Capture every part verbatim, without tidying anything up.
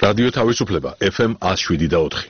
რადიო თავისუფლება ეფ ემ one oh seven და four.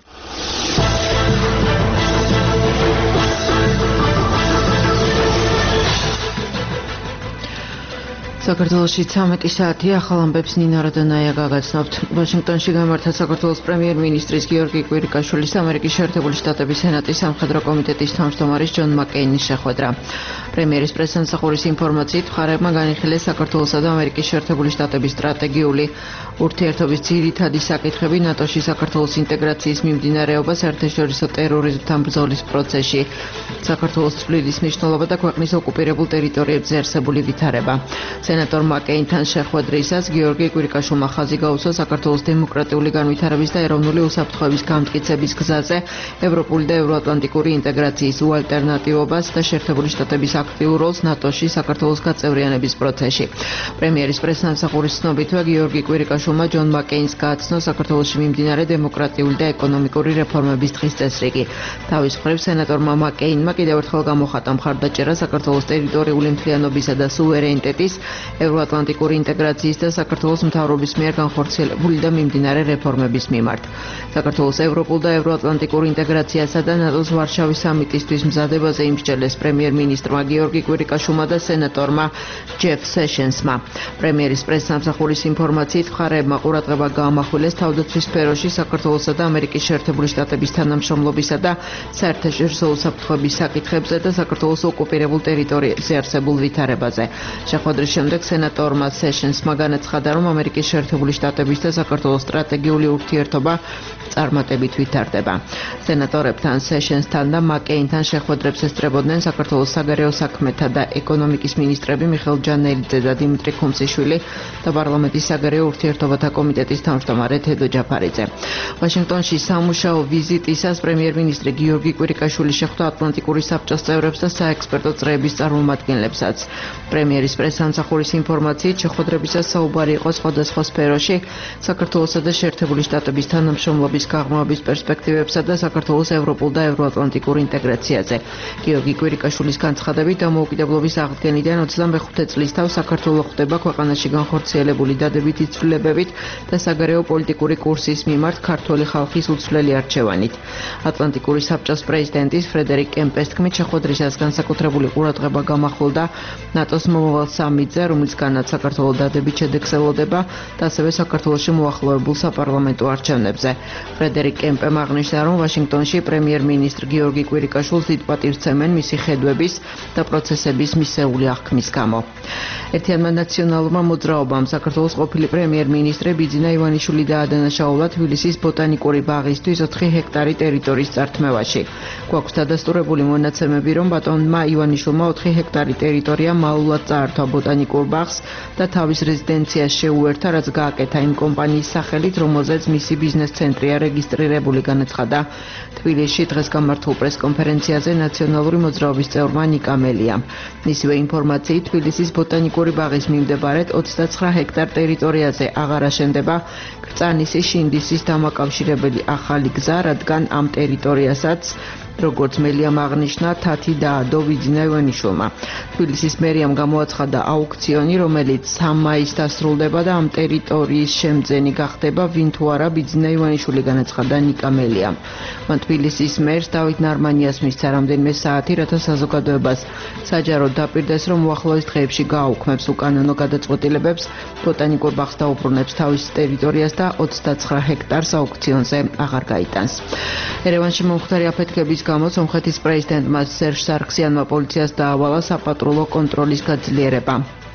საქართველოში ცამეტი საათი ახალ ამბებს ნინა როდონაია გაგაცნობთ. ვაშინგტონში გამართა საქართველოს პრემიერ-მინისტრის გიორგი კვირიკაშვილის ამერიკის შეერთებული შტატების სენატის სამხედრო კომიტეტის თავმჯდომარის ჯონ მაკეინის შეხვედრა. პრემიერის პრესსამსახურის ინფორმაციით მხარეებმა განიხილეს საქართველოსა და ამერიკის შეერთებული შტატების სტრატეგიული ურთიერთობის ძირითადი საკითხები, ნატოში საქართველოს ინტეგრაციის მიმდინარეობა, საერთაშორისო ტერორიზმთან ბრძოლის პროცესში, საქართველოს წვლილის მნიშვნელობა და ქვეყნის ოკუპირებულ ტერიტორიებზე არსებული ვითარება. სენატორ მაკეინთან შეხვედრისას გიორგი კვირიკაშვილმა ხაზი გაუსვა საქართველოს დემოკრატიული განვითარების და ეროვნული უსაფრთხოების გამტკიცების გზაზე, ევროპული და ევროატლანტიკური ინტეგრაციის უალტერნატივობას და შეერთებული შტატების აქტიურ როლს ნატოში საქართველოს გაწევრიანების პროცესში. პრემიერის პრესსამსახურის ცნობითმა გიორგი კვირიკაშვილმა ჯონ მაკეინს გააცნო საქართველოში მიმდინარე დემოკრატიული და ეკონომიკური რეფორმების დღის წესრიგი. თავის მხრივ სენატორმა მაკეინმა კიდევ ერთხელ გამოხატა მხარდაჭერა საქართველოს ტერიტორიული მთლიანობისა და სუვერენიტეტის, ევროატლანტიკური ინტეგრაციის და საქართველოს მთავრობის მიერ განხორციელებული და მიმდინარე რეფორმების მიმართ. საქართველოს ევროპულ და ევროატლანტიკურ ინტეგრაციასა და ნატოს ვარშავის სამიტისთვის მზადებაზე იმსჯელეს პრემიერ-მინისტრმა გიორგი კვირიკაშვილმა და სენატორმა ჯეფ სეშენსმა. პრემიერის პრესსამსახურის ინფორმაციით მხარეებმა ყურადღება გაამახვილეს თავდაცვის სფეროში საქართველოსა და ამერიკის შეერთებული შტატების თანამშრომლობისა და საერთაშორისო უსაფრთხოების საკითხებზე და საქართველოს ოკუპირებულ ტერიტორიებზე არსებულ ვითარებაზე. შეხვედრის შემდეგ სენატორმა სეშენსმა განაცხადა, რომ ამერიკის შეერთებული შტატების და საქართველოს სტრატეგიული ურთიერთობა წარმატებით ვითარდება. სენატორებთან, სეშენსთან და მაკეინთან შეხვედრებს ესწრებოდნენ საქართველოს საგარეო საქმეთა და ეკონომიკის მინისტრები მიხეილ ჯანელიძე და დიმიტრი ხუმციშვილი და პარლამენტის საგარეო ურთიერთობათა კომიტეტის თავმჯდომარე თედო ჯაფარიძე. ვაშინგტონში სამუშაო ვიზიტისას პრემიერ-მინისტრი გიორგი კვირიკაშვილი შეხვდა ატლანტიკური საბჭოს წევრებს და საექსპერტო წრეების წარმომადგენლებსაც. პრემიერის პრესსამსახურის ინფორმაციით შეხვედრებისას საუბარი იყო სხვადასხვა სფეროში საქართველოსა და შეერთებული შტატების თანამშრომლობის გაღრმავების პერსპექტივებსა და საქართველოს ევროპულ და ევროატლანტიკურ ინტეგრაციაზე. გიორგი კვირიკაშვილის განცხადებით, დამოუკიდებლობის აღდგენიდან ოცდამეხუთე წლის თავს საქართველო ხვდება ქვეყანაში განხორციელებული დადებითი ცვლილებებით და საგარეო პოლიტიკური კურსის მიმართ ქართველი ხალხის უცვლელი არჩევანით. ატლანტიკური საბჭოს პრეზიდენტის ფრედერიკ კემპეს თქმით, შეხვედრისას განსაკუთრებული ყურადღება გამახვილდა ნატოს მომავალ სამიტზე, რომლისგანაც საქართველო დადებით შედეგს ელოდება და ასევე საქართველოში მოახლოებულ საპარლამენტო არჩევნებზე. ფრედერიკ კემპემ აღნიშნა, რომ ვაშინგტონში პრემიერ-მინისტრ გიორგი კვირიკაშვილს დიდ პატივს სცემენ მისი ხედვების და პროცესების მისეული აღქმის გამო. ერთიანმა ნაციონალურმა მოძრაობამ საქართველოს ყოფილი პრემიერ-მინისტრი ბიძინა ივანიშვილი დაადანაშაულა თბილისის ბოტანიკური ბაღისთვის ოთხი ჰექტარი ტერიტორიის წართმევაში. გვაქვს დადასტურებული მონაცემები, რომ ბატონმა ივანიშვილმა ოთხი ჰექტარი ტერიტორია მალულად წაართვა ბოტანიკურ ბაღს და თავის რეზიდენციას შეუერთა, რაც გააკეთა იმ კომპანიის სახელით, რომელზეც მისი ბიზნეს ცენტრია რეგისტრირებული, განაცხადა თბილისში დღეს გამართულ პრესკონფერენციაზე ნაციონალური მოძრაობის წევრმა ნიკა მელიამ. მისივე ინფორმაციით, თბილისის ბოტანიკური ბაღის მიმდებარედ ოცდაცხრა ჰექტარ ტერიტორიაზე აღარ აშენდება კრწანისის შინდისის დამაკავშირებელი ახალი გზა, რადგან ამ ტერიტორიასაც როგორც მელიამ აღნიშნა, თათი დაადო ბიძინა ივანიშვილმა. თბილისის მერიამ გამოაცხადა აუქციონი, რომელიც სამ მაისს დასრულდება და ამ ტერიტორიის შემძენი გახდება ვინ თუ არა ბიძინა ივანიშვილი, განაცხადა ნიკა მელიამ. მან თბილისის მერს დავით ნარმანიას მისცა რამდენიმე საათი, რათა საზოგადოებას საჯაროდ დაპირდეს, რომ უახლოეს დღეებში გააუქმებს უკანონო გადაწყვეტილებებს, ბოტანიკურ ბაღს დაუბრუნებს თავის ტერიტორიას და ოცდაცხრა ჰექტარს აუქციონზე აღარ გაიტანს. ერევანში მომხდარი აფეთქების გამო სომხეთის პრეზიდენტმა სერჟ სარქსიანმა პოლიციას დაავალა საპატრულო კონტროლის გაძლიერება.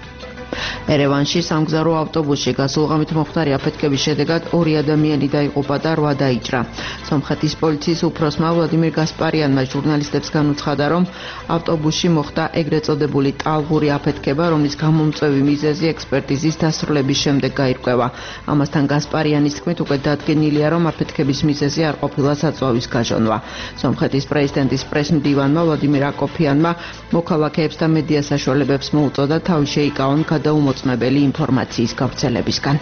ერევანში სამგზავრო ავტობუსში გასულღამით მომხდარი აფეთქების შედეგად ორი ადამიანი დაიღუპა და რვა დაიჭრა. სომხეთის პოლიციის უფროსმა ვლადიმირ გასპარიანმა ჟურნალისტებს განუცხადა, რომ ავტობუსში მოხდა ეგრეთ წოდებული ტალღური აფეთქება, რომლის გამომწვევი მიზეზი ექსპერტიზის დასრულების შემდეგ გაირკვევა. ამასთან გასპარიანის თქმით, უკვე დადგენილია, რომ აფეთქების მიზეზი არ ყოფილა საწვავის გაჟონვა. სომხეთის პრეზიდენტის პრესმდივანმა ვლადიმირ აკოფიანმა მოქალაქეებს და მედია საშუალებებს მოუწოდა თავი შეიკავონ გადაუმოწმებელი ინფორმაციის გავრცელებისგან.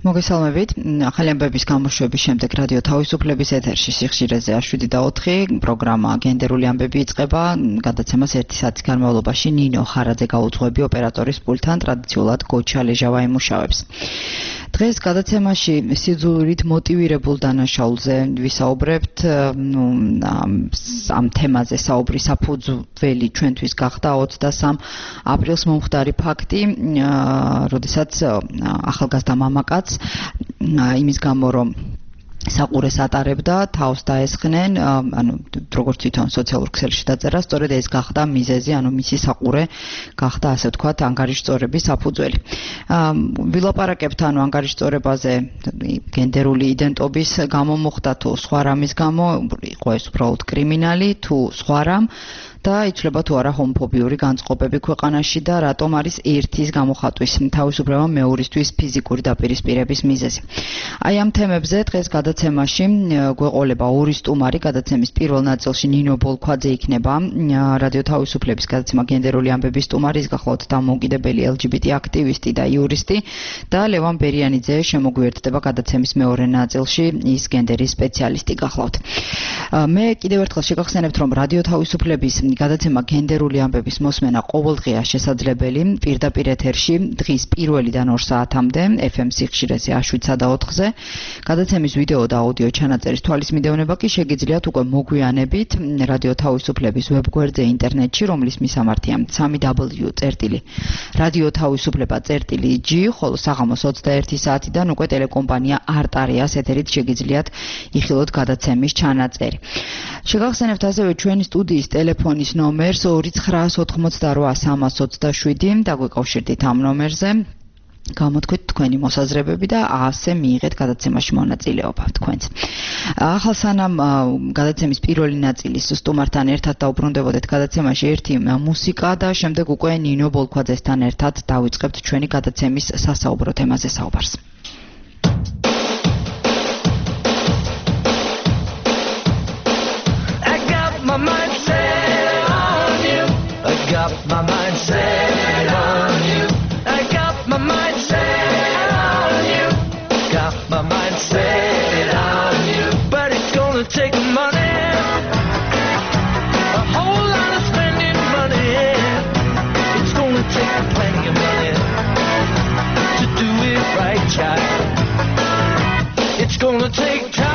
მოგესალმებით. ახალი ამბების გამოშვების შემდეგ რადიო თავისუფლების ეთერში სიხშირეზე შვიდი და ოთხი პროგრამა გენდერული ამბები იწყება. გადაცემას ერთი საათის განმავლობაში ნინო ხარაძე გაუძღვები ოპერატორის პულტთან ტრადიციულად გოჩა ლეჟავა ემუშავებს. დღეს გადაცემაში სიძულვით მოტივირებულ დანაშაულზე ვისაუბრებთ. ამ თემაზე საუბრის საფუძველი ჩვენთვის გახდა ოცდასამ აპრილს მომხდარი ფაქტი, როდესაც ახალგაზრდა მამაკაცს იმის გამო რომ საყურეს ატარებდა, თავს დაესხნენ, ანუ როგორც თვითონ სოციალურ ქსელში დაწერა, სწორედ ეს გახდა მიზეზი, ანუ მისი საყურე გახდა, ასე ვთქვათ, ანგარიშწორების საფუძველი. ვილაპარაკებთ ანუ ანგარიშწორებაზე გენდერული იდენტობის გამო მოხდა თუ სხვა რამის გამო, იყო ეს უბრალოდ კრიმინალი თუ სხვა რამ. და იცვლება თუ არა ჰომოფობიური განწყობები ქვეყანაში და რატომ არის ერთის გამოხატვის თავისუფლება მეორისთვის ფიზიკური დაპირისპირების მიზეზი. აი ამ თემებზე დღეს გადაცემაში გვეყოლება ორი სტუმარი. გადაცემის პირველ ნაწილში ნინო ბოლქვაძე იქნება, რადიო თავისუფლების გადაცემა გენდერული ამბების სტუმარი, ის გახლავთ დამოუკიდებელი ელ ჯი ბი ტი აქტივისტი და იურისტი და ლევან ბერიანიძე შემოგვიერთდება გადაცემის მეორე ნაწილში, ის გენდერის სპეციალისტი გახლავთ. მე კიდევ ერთხელ შეგახსენებთ, რომ რადიო თავისუფლების გადაცემა გენდერული ამბების მოსმენა ყოველდღეა შესაძლებელი პირდაპირ ეთერში დღის პირველიდან ორ საათამდე ეფ ემ სიხშირეზე შვიდსა და ოთხზე. გადაცემის ვიდეო და აუდიო ჩანაწერის თვალისმიდევნება კი შეგიძლიათ უკვე მოგვიანებით რადიო თავისუფლების ვებგვერდზე ინტერნეტში, რომლის მისამართია www წერტილი რადიო თავისუფლება წერტილი ჯი, ხოლო საღამოს ოცდაერთი საათიდან უკვე ტელეკომპანია არტარიას ეთერით შეგიძლიათ იხილოთ გადაცემის ჩანაწერი. შეგახსენებთ ასევე ჩვენი სტუდიის ტელეფონის ნომერს ორი ცხრა ოთხმოცდარვა სამას ოცდაშვიდი და გვეკავშირდით ამ ნომერზე. გამოთქვით თქვენი მოსაზრებები და ასე მიიღეთ გადაცემაში მონაწილეობა თქვენც. ახალ სანამ გადაცემის პირველი ნაწილის სტუმართან ერთად დაუბრუნდებოდეთ გადაცემაში ერთი მუსიკა და შემდეგ უკვე ნინო ბოლქვაძესთან ერთად დავიწყებთ ჩვენი გადაცემის სასაუბრო თემაზე საუბარს. My mind set on you. I got my mind set on you. I got my mind set on you. Got my mind set on you. But it's gonna take money, a whole lot of spending money. It's gonna take plenty of money to do it right, child. It's gonna take time.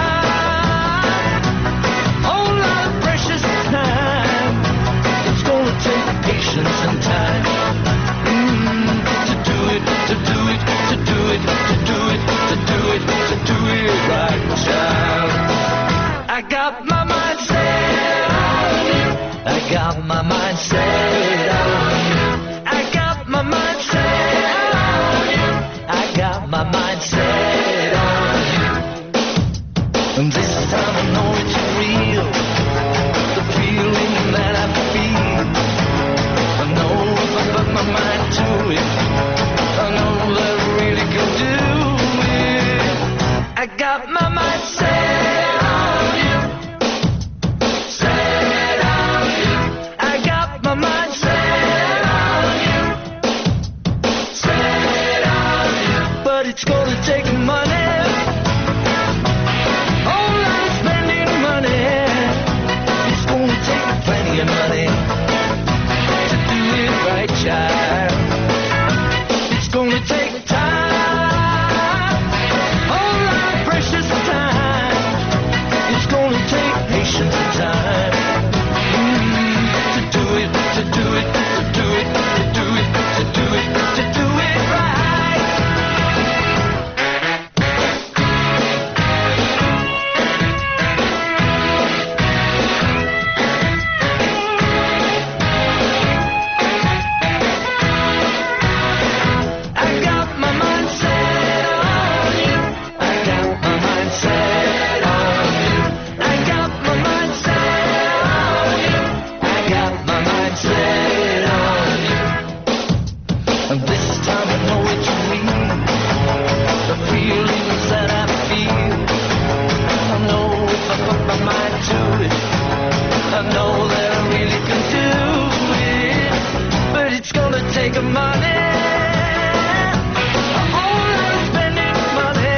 Patience and time mm, to do it, to do it, to do it, to do it, to do it, to do it right, child. I got my mind set on you. I got my mind set on you. I got my mind set on you. I got my mind set on you. And this time I know it's real. The feeling that I feel. I know if I put my mind to it, I know that I really can do it. I got my mind set on you, set on you. I got my mind set on you, set on you. But it's gonna take money, oh, I'm spending money. It's gonna take plenty of money. Right, child. It's gonna take time, all our precious time. It's gonna take patience and time mm, to do it, to do it, to do it, to do it, to do it, to do it right. Take money, a whole lot of spending money.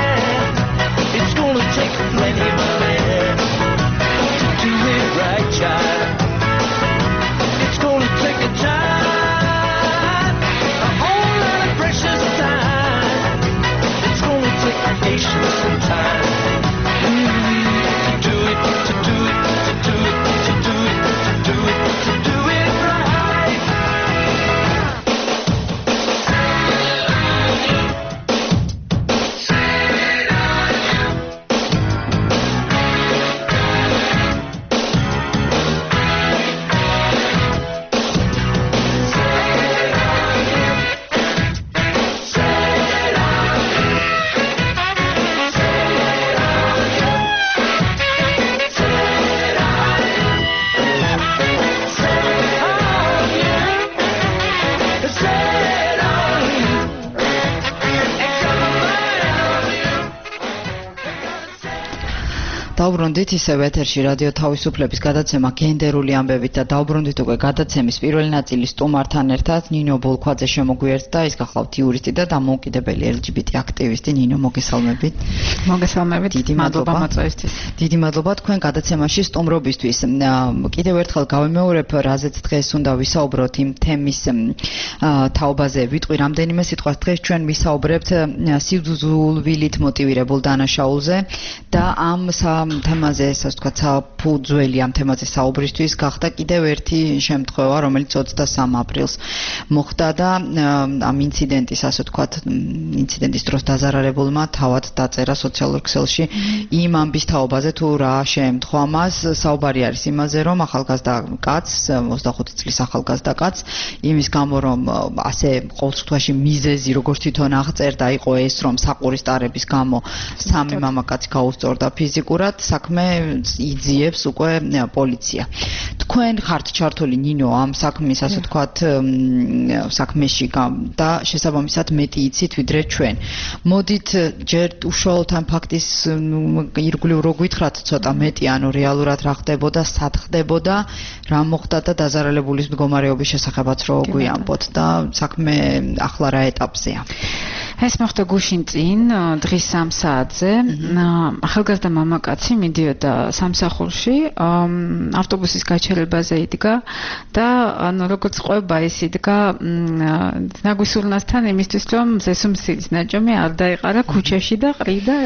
დაუბრუნდით ისევ ეთერში რადიო თავისუფლების გადაცემა გენდერული ამბებით და დაუბრუნდით უკვე გადაცემის პირველი ნაწილის სტუმართან ერთად ნინო ბოლქვაძე შემოგვიერთდა, ის გახლავთ იურისტი და დამოუკიდებელი ელ ჯი ბი ტი აქტივისტი. ნინო, მოგესალმებით. მოგესალმებით. დიდი მადლობა მოწვევისთვის. დიდი მადლობა თქვენ გადაცემაში სტუმრობისთვის. კიდევ ერთხელ გავიმეორებ, რაზეც დღეს უნდა ვისაუბროთ იმ თემის თაობაზე ვიტყვი რამდენიმე სიტყვას. დღეს ჩვენ ვისაუბრებთ სიძულვილით მოტივირებულ დანაშაულზე და ამ თემაზე, ასე ვთქვათ, საფუძველი ამ თემაზე საუბრისთვის გახდა კიდევ ერთი შემთხვევა, რომელიც ოცდასამ აპრილს მოხდა და ამ ინციდენტის, ასე ვთქვათ, ინციდენტის დროს დაზარალებულმა თავად დაწერა სოციალურ ქსელში იმ ამბის თაობაზე, თუ რა შეემთხვა მას. საუბარი არის იმაზე, რომ ახალგაზრდა კაცს, ოცდახუთი წლის ახალგაზრდა კაცს, იმის გამო, რომ ასე ყოველწუთაში მიზეზი, როგორც თვითონ აღწერდა, იყო ეს, რომ საყურის ტარების გამო სამი მამაკაცი გაუსწორდა ფიზიკურად, საქმე იძიებს უკვე პოლიცია. თქვენ ხართ ჩართული ნინო ამ საქმის, ასე ვთქვათ, საქმეში და შესაბამისად მეტი იცით ვიდრე ჩვენ. მოდით ჯერ უშუალოდ ამ ფაქტის ირგვლივ რო გითხრათ ცოტა მეტი, ანუ რეალურად რა ხდებოდა, სად ხდებოდა, რა მოხდა და დაზარალებულის მდგომარეობის შესახებაც რო გვიამბოთ და საქმე ახლა რა ეტაპზეა. ეს მოხდა გუშინ წინ დღის სამ საათზე. ახალგაზრდა მამაკაცი მიდიოდა სამსახურში, ავტობუსის გაჩერებაზე იდგა და ანუ როგორც ყვება ის იდგა ნაგვისურნასთან იმისთვის, რომ ზესუმსირის ნაჭომი არ დაეყარა ქუჩაში და ყრიდა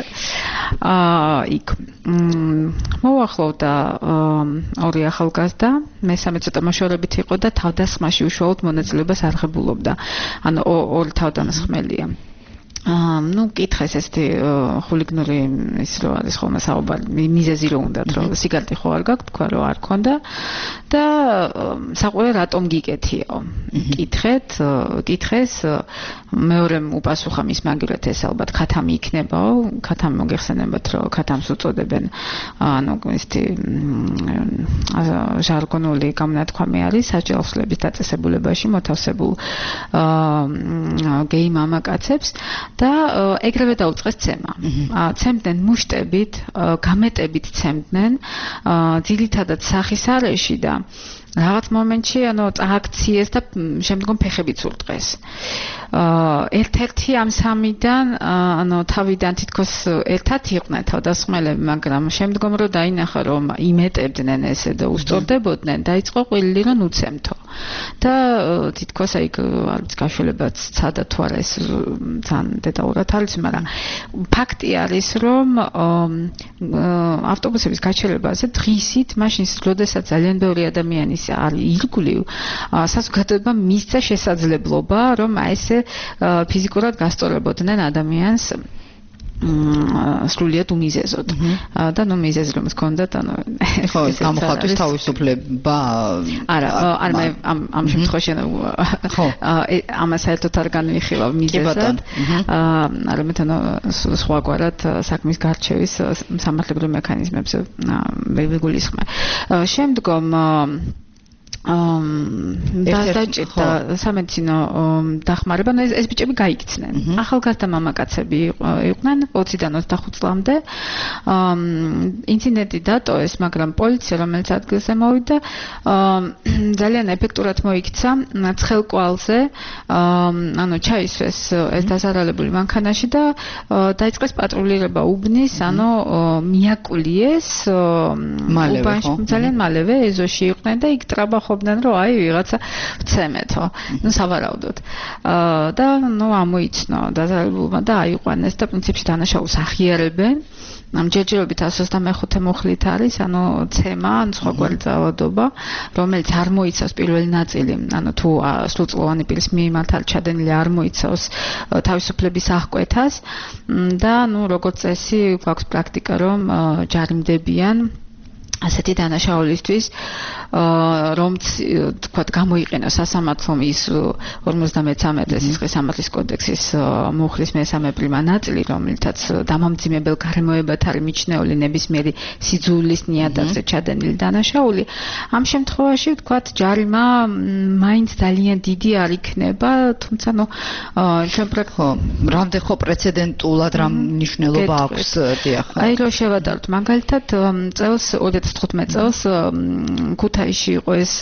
იქ. მოუახლოვდა ორი ახალგაზრდა, მესამე ცოტა მოშორებით იყო და თავდასხმაში უშუალოდ მონაწილეობას არ ღებულობდა. ანუ ორი თავდამსხმელია. ну, კითხეს ესეთი ხულიგნური ის რო არის ხოლმე საუბარი, მიზეზი რო უნდათ, რომ სიგარეტი ხო არ გაქვთ, თქვა რომ არ ქონდა და საყვე რატომ გიკეთიო? კითხეთ, კითხეს, მეორემ უპასუხა მის მაგივრად ეს ალბათ ქათამი იქნებაო, ქათამი მოგეხსენებათ, რომ ქათამს უწოდებენ, ანუ ესეთი ჟარგონული გამონათქვამი არის საჯელსლების დაწესებულებაში მოთავსებულ გეი მამაკაცებს. და ეგრევე დაუწყეს ცემა. ცემდნენ მუშტებით, გამეტებით ცემდნენ, ძირითადად სახის არეში და რაღაც მომენტში ანუ წააქციეს და შემდგომ ფეხებიც ურტყეს. ერთ-ერთი ამ სამიდან ანუ თავიდან თითქოს ერთად იყვნენ თავდასხმელები, მაგრამ შემდგომ რო დაინახა რომ იმეტებდნენ ესე და უსწორდებოდნენ, დაიწყო ყვილილი რომ უცემთო. და თითქოს აი არც გაშველებაც ცადა თუ არა ეს ძალიან დეტალურად არის, მაგრამ ფაქტი არის რომ ავტობუსების გაჩერებაზე დღისით მაშინ როდესაც ძალიან ბევრი ადამიანი არის ირგვლივ, საზოგადოებამ მისცა შესაძლებლობა რომ აი ესე ფიზიკურად გასწორებოდნენ ადამიანს სრულიად უმიზეზოდ. და ნუ მიზეზი რომ ჰქონდათ, ანუ ხო, გამოხატვის თავისუფლება არა, არ მე ამ ამ შემთხვევაში ხო, ამას საერთოდ არ განვიხილავ მიზეზად. არამედ ანუ სხვაგვარად საქმის გარჩევის სამართლებრივ მექანიზმებზე ვიგულისხმე. შემდგომ დაჭირდა სამედიცინო დახმარება, ეს ეს ბიჭები გაიქცნენ. ახალგაზრდა მამაკაცები იყვნენ ოციდან ოცდახუთ წლამდე. ინციდენტი დატოეს, მაგრამ პოლიცია, რომელიც ადგილზე მოვიდა, ძალიან ეფექტურად მოიქცა ცხელკვალზე, ანუ ჩაისვეს ეს დაზარალებული მანქანაში და დაიწყეს პატრულირება უბნის, ანუ მიაკულიეს მალევე, ძალიან მალევე ეზოში იყვნენ და იქ ტრაბა ყოფდნენ რომ აი ვიღაცა ვცემეთო. ნუ სავარაუდოდ. და ნუ ამოიცნო დაზარალებულმა და აიყვანეს და პრინციპში დანაშაულს ახიარებენ. ამ ჯერჯერობით εκατს ოცდამეხუთე მუხლით არის, ანუ ცემა, ან სხვაგვარი ძალადობა, რომელიც არ მოიცავს პირველი ნაწილი, ანუ თუ სრულწლოვანი პირის მიმართ არ ჩადენილი არ მოიცავს თავისუფლების აღკვეთას და ნუ როგორც წესი გვაქვს პრაქტიკა რომ ჯარიმდებიან ასეთი დანაშაულისთვის რომ თქვა გამოიყენო სასამართლომ ის ორმოცდამეცამეტე სისხლის სამართლის კოდექსის მუხლის მესამე პრიმა ნაწილი, რომელთაც დამამძიმებელ გარემოებად არის მიჩნეული ნებისმიერი სიძულვის ნიადაგზე ჩადენილი დანაშაული. ამ შემთხვევაში თქვა ჯარიმა მაინც ძალიან დიდი არ იქნება, თუმცა ნუ შემპრექო რამდენ ხო პრეცედენტულად რამ მნიშვნელობა აქვს დიახ. აი რო შევადაროთ მაგალითად წელს ოცდათხუთმეტ წელს ქუთაისში იყო ეს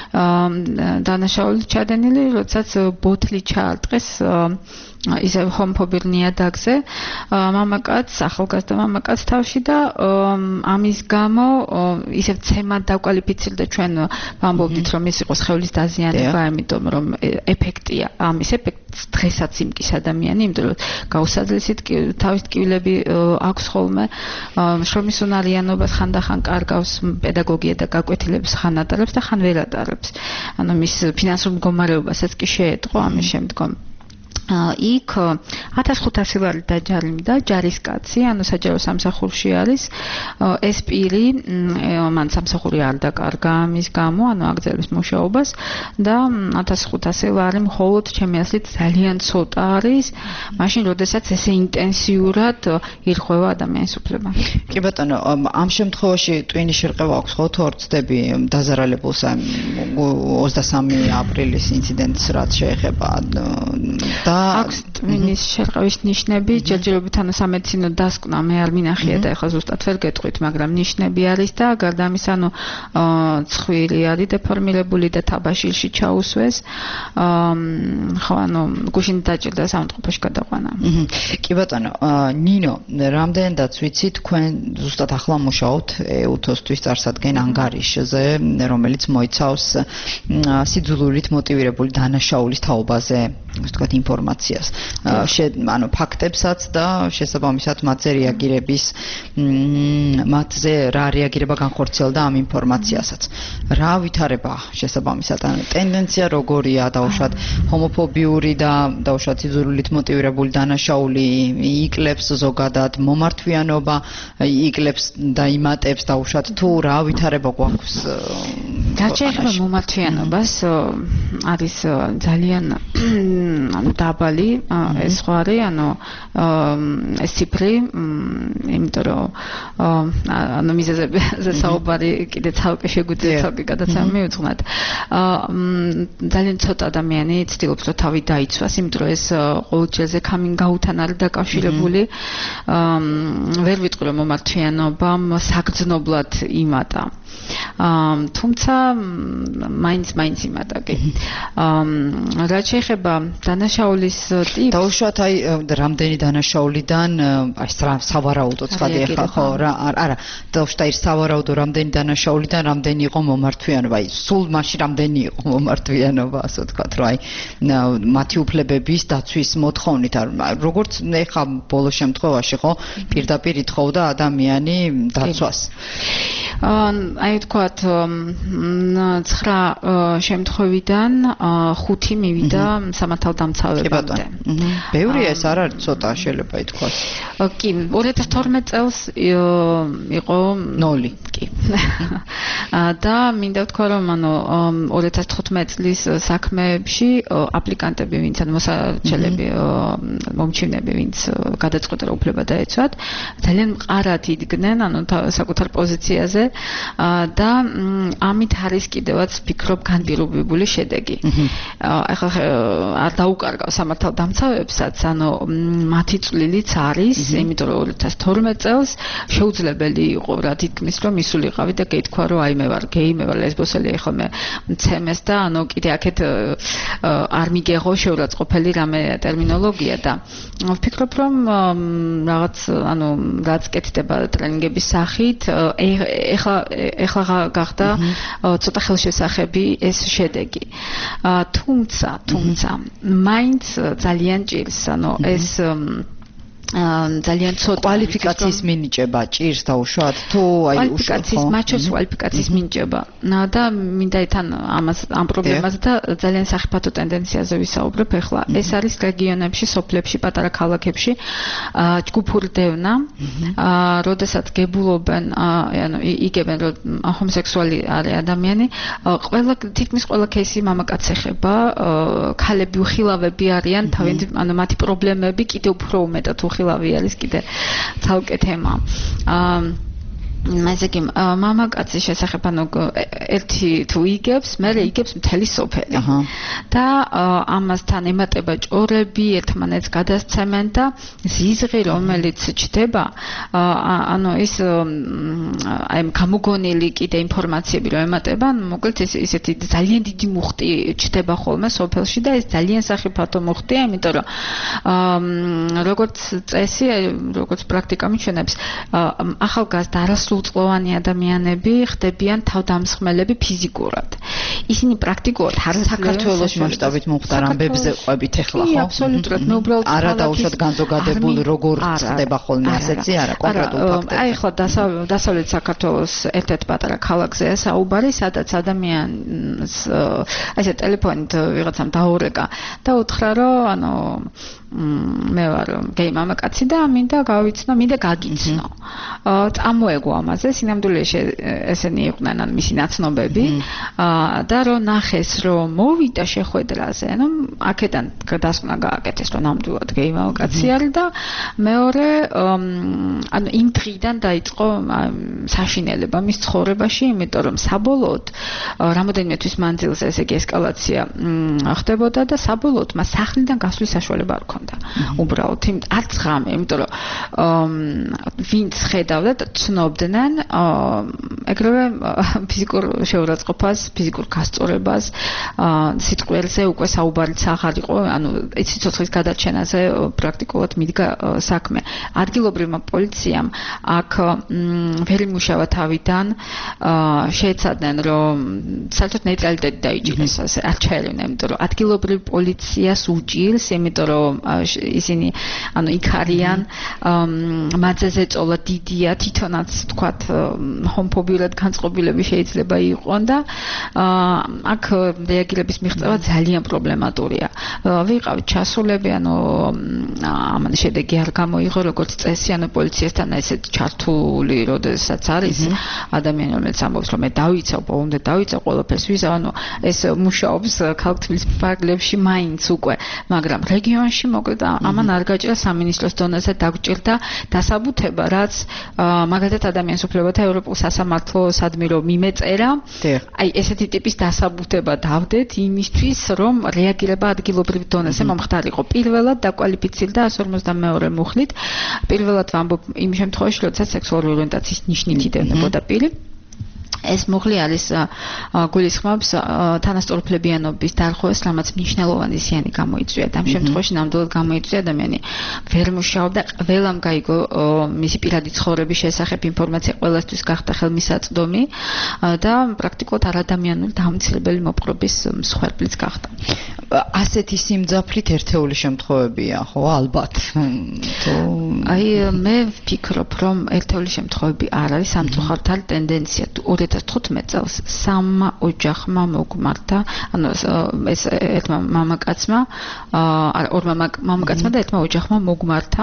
დანაშაული ჩადენილი, როდესაც ბოთლი ჩაარტყეს ისე ჰომოფობურ ნიადაგზე მამაკაც, ახალგაზრდა მამაკაც თავში და ამის გამო ისე ცემად დაკვალიფიცირდა ჩვენ ვამბობდით რომ ის იყო სხეულის დაზიანება, იმიტომ რომ ეფექტია ამის ეფექტს დღესაც იმკის ადამიანი, იმიტომ რომ გაუსაძლისით თავის ტკივილები აქვს ხოლმე, შრომის უნარიანობას ხანდახან კარგავს, პედაგოგია და გაკვეთილებს ხან ატარებს და ხან ვერ ატარებს. ანუ მის ფინანსურ მდგომარეობასაც კი შეეტყო ამის შემდგომ. იქ ათას ხუთასი ლარი დაჯარიმდა ჯარისკაცი, ანუ საჯარო სამსახურში არის. ეს პირი მან სამსახური არ დაკარგა ამის გამო, ანუ აგრძელებს მუშაობას და ათას ხუთასი ლარი მხოლოდ ჩემი აზრით ძალიან ცოტა არის, მაშინ როდესაც ესე ინტენსიურად ირღვევა ადამიანის უფლება. კი ბატონო, ამ შემთხვევაში ტვინის შერყევა აქვს ხო თუ არ ვწდები დაზარალებულს ოცდასამი აპრილის ინციდენტს რაც შეეხება და აქვს ტვინის შერყევის ნიშნები, ჯერჯერობით ანუ სამედიცინო დასკვნა მე არ მინახია და ეხლა ზუსტად ვერ გეტყვით, მაგრამ ნიშნები არის და გარდა ამისა ანუ ცხვირი არის დეფორმირებული და თაბაშილში ჩაუსვეს. ხო, ანუ გუშინ დაჭირდა სამწყობოში გადაყვანა. კი ბატონო, ნინო, რამდენადაც ვიცი, თქვენ ზუსტად ახლა მუშაობთ ეუთოს-თვის წარსადგენ ანგარიშზე, რომელიც მოიცავს სიძულვილით მოტივირებული დანაშაულის თაობაზე, ასე ვთქვათ, ინფორმაციას, ანუ ფაქტებსაც და შესაბამისად მათზე რეაგირების მათზე რა რეაგირება განხორციელდა ამ ინფორმაციასაც. რა ვითარება შესაბამისად, ანუ ტენდენცია როგორია, დაუშვათ ჰომოფობიური და დაუშვათ სიძულვილით მოტივირებული დანაშაული იკლებს ზოგადად მომართვიანობა, იკლებს და იმატებს დაუშვათ თუ რა ვითარება გვაქვს. რაც შეეხება მომართვიანობას, არის ძალიან ანუ დაბალი ეს ხო არის, ანუ ეს ციფრი, იმიტომ რომ ანუ მიზეზებზე საუბარი კიდე ცალკე შეგვიძლია ცალკე გადაცემა მივუძღვნათ. ძალიან ცოტა ადამიანი ცდილობს რომ თავი დაიცვას, იმიტომ რომ ეს ყოველდღიურზე coming out-თან არის დაკავშირებული. ვერ ვიტყვი რომ მომართვიანობამ საგრძნობლად იმატა. თუმცა მაინც მაინც იმატა კი. რაც შეეხება დანაშაულის ტიპს, დაუშვათ აი რამდენი დანაშაულიდან აი სავარაუდო ცხადი ახლა ხო რა არა დაუშვათ აი სავარაუდო რამდენი დანაშაულიდან რამდენი იყო მომართვიანობა, აი სულ მაშინ რამდენი იყო მომართვიანობა, ასე ვთქვათ, რომ აი მათი უფლებების დაცვის მოთხოვნით, როგორც ეხლა ბოლო შემთხვევაში ხო პირდაპირ ითხოვდა ადამიანი დაცვას. აი ვთქვათ, ცხრა შემთხვევიდან ხუთი მივიდა სამართალდამცავებამდე. ბევრია ეს არ არის ცოტა შეიძლება ითქვას. კი, ორი ათას თორმეტ წელს იყო ნოლი. კი. და მინდა ვთქვა რომ ანუ ორი ათას თხუთმეტ წლის საქმეებში აპლიკანტები, ვინც ან მოსაჩელები, მომჩინები, ვინც გადაწყვეტა რომ უფლება დაეცვათ, ძალიან მყარად იდგნენ, ანუ საკუთარ პოზიციაზე და ამით არის კიდევაც ვფიქრობ განპირობებული შედეგი. ახლა არ დაუკარგავ სამართალდამცავებსაც, ანუ მათი წვლილიც არის, იმიტომ რომ ორი ათას თორმეტ წელს შეუძლებელი იყო რა თითქმის რომ ისულიყავი და გეთქვა რომ აი მე ვარ გეი, მე ვარ ლესბოსელი, ეხლა მე მცემეს და ანუ კიდე აქეთ არ მიგეღო შეურაცხყოფელი რამე ტერმინოლოგია და ვფიქრობ რომ რაღაც ანუ რაც კეთდება ტრენინგების სახით, ეხლა ეხლა გახდა ცოტა ხელშესახები ეს შედეგი. თუმცა, თუმცა მაინც ძალიან ჭირს, ანუ ეს ძალიან ცოტა კვალიფიკაციის მინიჭება ჭირს დაუშვათ თუ აი კვალიფიკაციის მაჩოს კვალიფიკაციის მინიჭება და მინდა თან ამას ამ პრობლემაზე და ძალიან სახიფათო ტენდენციაზე ვისაუბრებ ახლა ეს არის რეგიონებში სოფლებში პატარა ქალაქებში ჯგუფური დევნა როდესაც გებულობენ ანუ იგებენ რომ ჰომოსექსუალი არის ადამიანი ყველა თითქმის ყველა кейსი მამაკაცს ეხება ქალები უხილავები არიან თავიანთი ანუ მათი პრობლემები კიდევ უფრო უმეტად ხილავი არის კიდე ცალკე თემა. ასე კი მამაკაცის შესახებ ანუ ერთი თუ იგებს, მერე იგებს მთელი სოფელი. და ამასთან ემატება ჭორები, ერთმანეთს გადასცემენ და ზიზღი რომელიც ჩდება, ანუ ის აი გამოგონილი კიდე ინფორმაციები რომ ემატება, მოკლედ ეს ისეთი ძალიან დიდი მუხტი ჩდება ხოლმე სოფელში და ეს ძალიან სახიფათო მუხტია, იმიტომ რომ როგორც წესი, როგორც პრაქტიკა მიჩვენებს, ახალგაზრდა არასრულ სრულწლოვანი ადამიანები ხდებიან თავდამსხმელები ფიზიკურად. ისინი პრაქტიკულად არ საქართველოს მასშტაბით მომხდარ ამბებზე ყვებით ახლა ხო? აბსოლუტურად, მე უბრალოდ არა დაუშვათ განზოგადებულ როგორ ხდება ხოლმე ასეთი არა კონკრეტულ ფაქტებში. აი ახლა დასავლეთ საქართველოს ერთ-ერთ პატარა ქალაქზეა საუბარი, სადაც ადამიანს ესე ტელეფონით ვიღაცამ დაურეკა და უთხრა რომ ანუ მე ვარ გეი მამაკაცი და მინდა გავიცნო, მინდა გაგიცნო. წამოეგო ამაზე, სინამდვილეში ესენი იყვნენ ან მისი ნაცნობები და რომ ნახეს რომ მოვიდა შეხვედრაზე, ანუ აქედან დასკვნა გააკეთეს რომ ნამდვილად გეი მამაკაცი არის და მეორე ანუ იმ დღიდან დაიწყო საშინელება მის ცხოვრებაში, იმიტომ რომ საბოლოოდ რამოდენიმე თვის მანძილზე ესე იგი ესკალაცია ხდებოდა და საბოლოოდ მას სახლიდან გასვლის საშუალება არ ჰქონდა. უბრალოდ იმ არც ღამე, იმიტომ რომ ვინც ხედავდა და ცნობდნენ ეგრევე ფიზიკურ შეურაცხყოფას, ფიზიკურ გასწორებას, სიტყველზე უკვე საუბარიც აღარ იყო, ანუ სიცოცხლის გადარჩენაზე პრაქტიკულად მიდგა საქმე. ადგილობრივმა პოლიციამ აქ ვერ იმუშავა თავიდან, შეეცადნენ რომ საერთოდ ნეიტრალიტეტი დაიჭირეს, ასე არ ჩაერივნა, იმიტომ რომ ადგილობრივი პოლიციას უჭირს, იმიტომ რომ ისინი ანუ იქ არიან მათზე წოლა დიდია თვითონაც თქვათ ჰომოფობიურად განწყობილები შეიძლება იყვონ და აქ რეაგირების მიღწევა ძალიან პრობლემატურია. ვიყავით ჩასულები, ანუ ამან შედეგი არ გამოიღო როგორც წესი, ანუ პოლიციასთან ესეთ ჩართული როდესაც არის ადამიანი რომელიც ამბობს რომ მე დავიცავ, ბოლომდე დავიცავ ყველაფერს ვიზავ, ანუ ეს მუშაობს ქალაქთბილისის ფარგლებში მაინც უკვე, მაგრამ რეგიონში მოკლედ ამან არ გაჭირა სამინისტროს დონეზე დაგვჭირდა დასაბუთება, რაც მაგალითად ადამიანის უფლებათა ევროპულ სასამართლოსადმი რომ მიმეწერა, აი ესეთი ტიპის დასაბუთება დავდეთ იმისთვის, რომ რეაგირება ადგილობრივ დონეზე მომხდარიყო. პირველად დაკვალიფიცირდა εκατს ორმოცდამეორე მუხლით, პირველად ვამბობ იმ შემთხვევაში, როდესაც სექსუალური ორიენტაციის ნიშნით იდევნებოდა პირი. ეს მუხლი არის გულისხმობს თანასწორუფლებიანობის დარღვევას, რამაც მნიშვნელოვანი ზიანი გამოიწვია. ამ შემთხვევაში ნამდვილად გამოიწვია ადამიანი ვერ მუშაობდა, ყველამ გაიგო მისი პირადი ცხოვრების შესახებ ინფორმაცია ყველასთვის გახდა ხელმისაწვდომი და პრაქტიკულად არადამიანური დამცირებელი მოპყრობის მსხვერპლიც გახდა. ასეთი სიმძაფრით ერთეული შემთხვევებია, ხო, ალბათ. აი მე ვფიქრობ, რომ ერთეული შემთხვევები არ არის, სამწუხაროდ არის ტენდენცია ორი ათას თხუთმეტ წელს სამმა ოჯახმა მოგმართა, ანუ ეს ერთმა მამაკაცმა, ორმა მამაკაცმა და ერთმა ოჯახმა მოგმართა,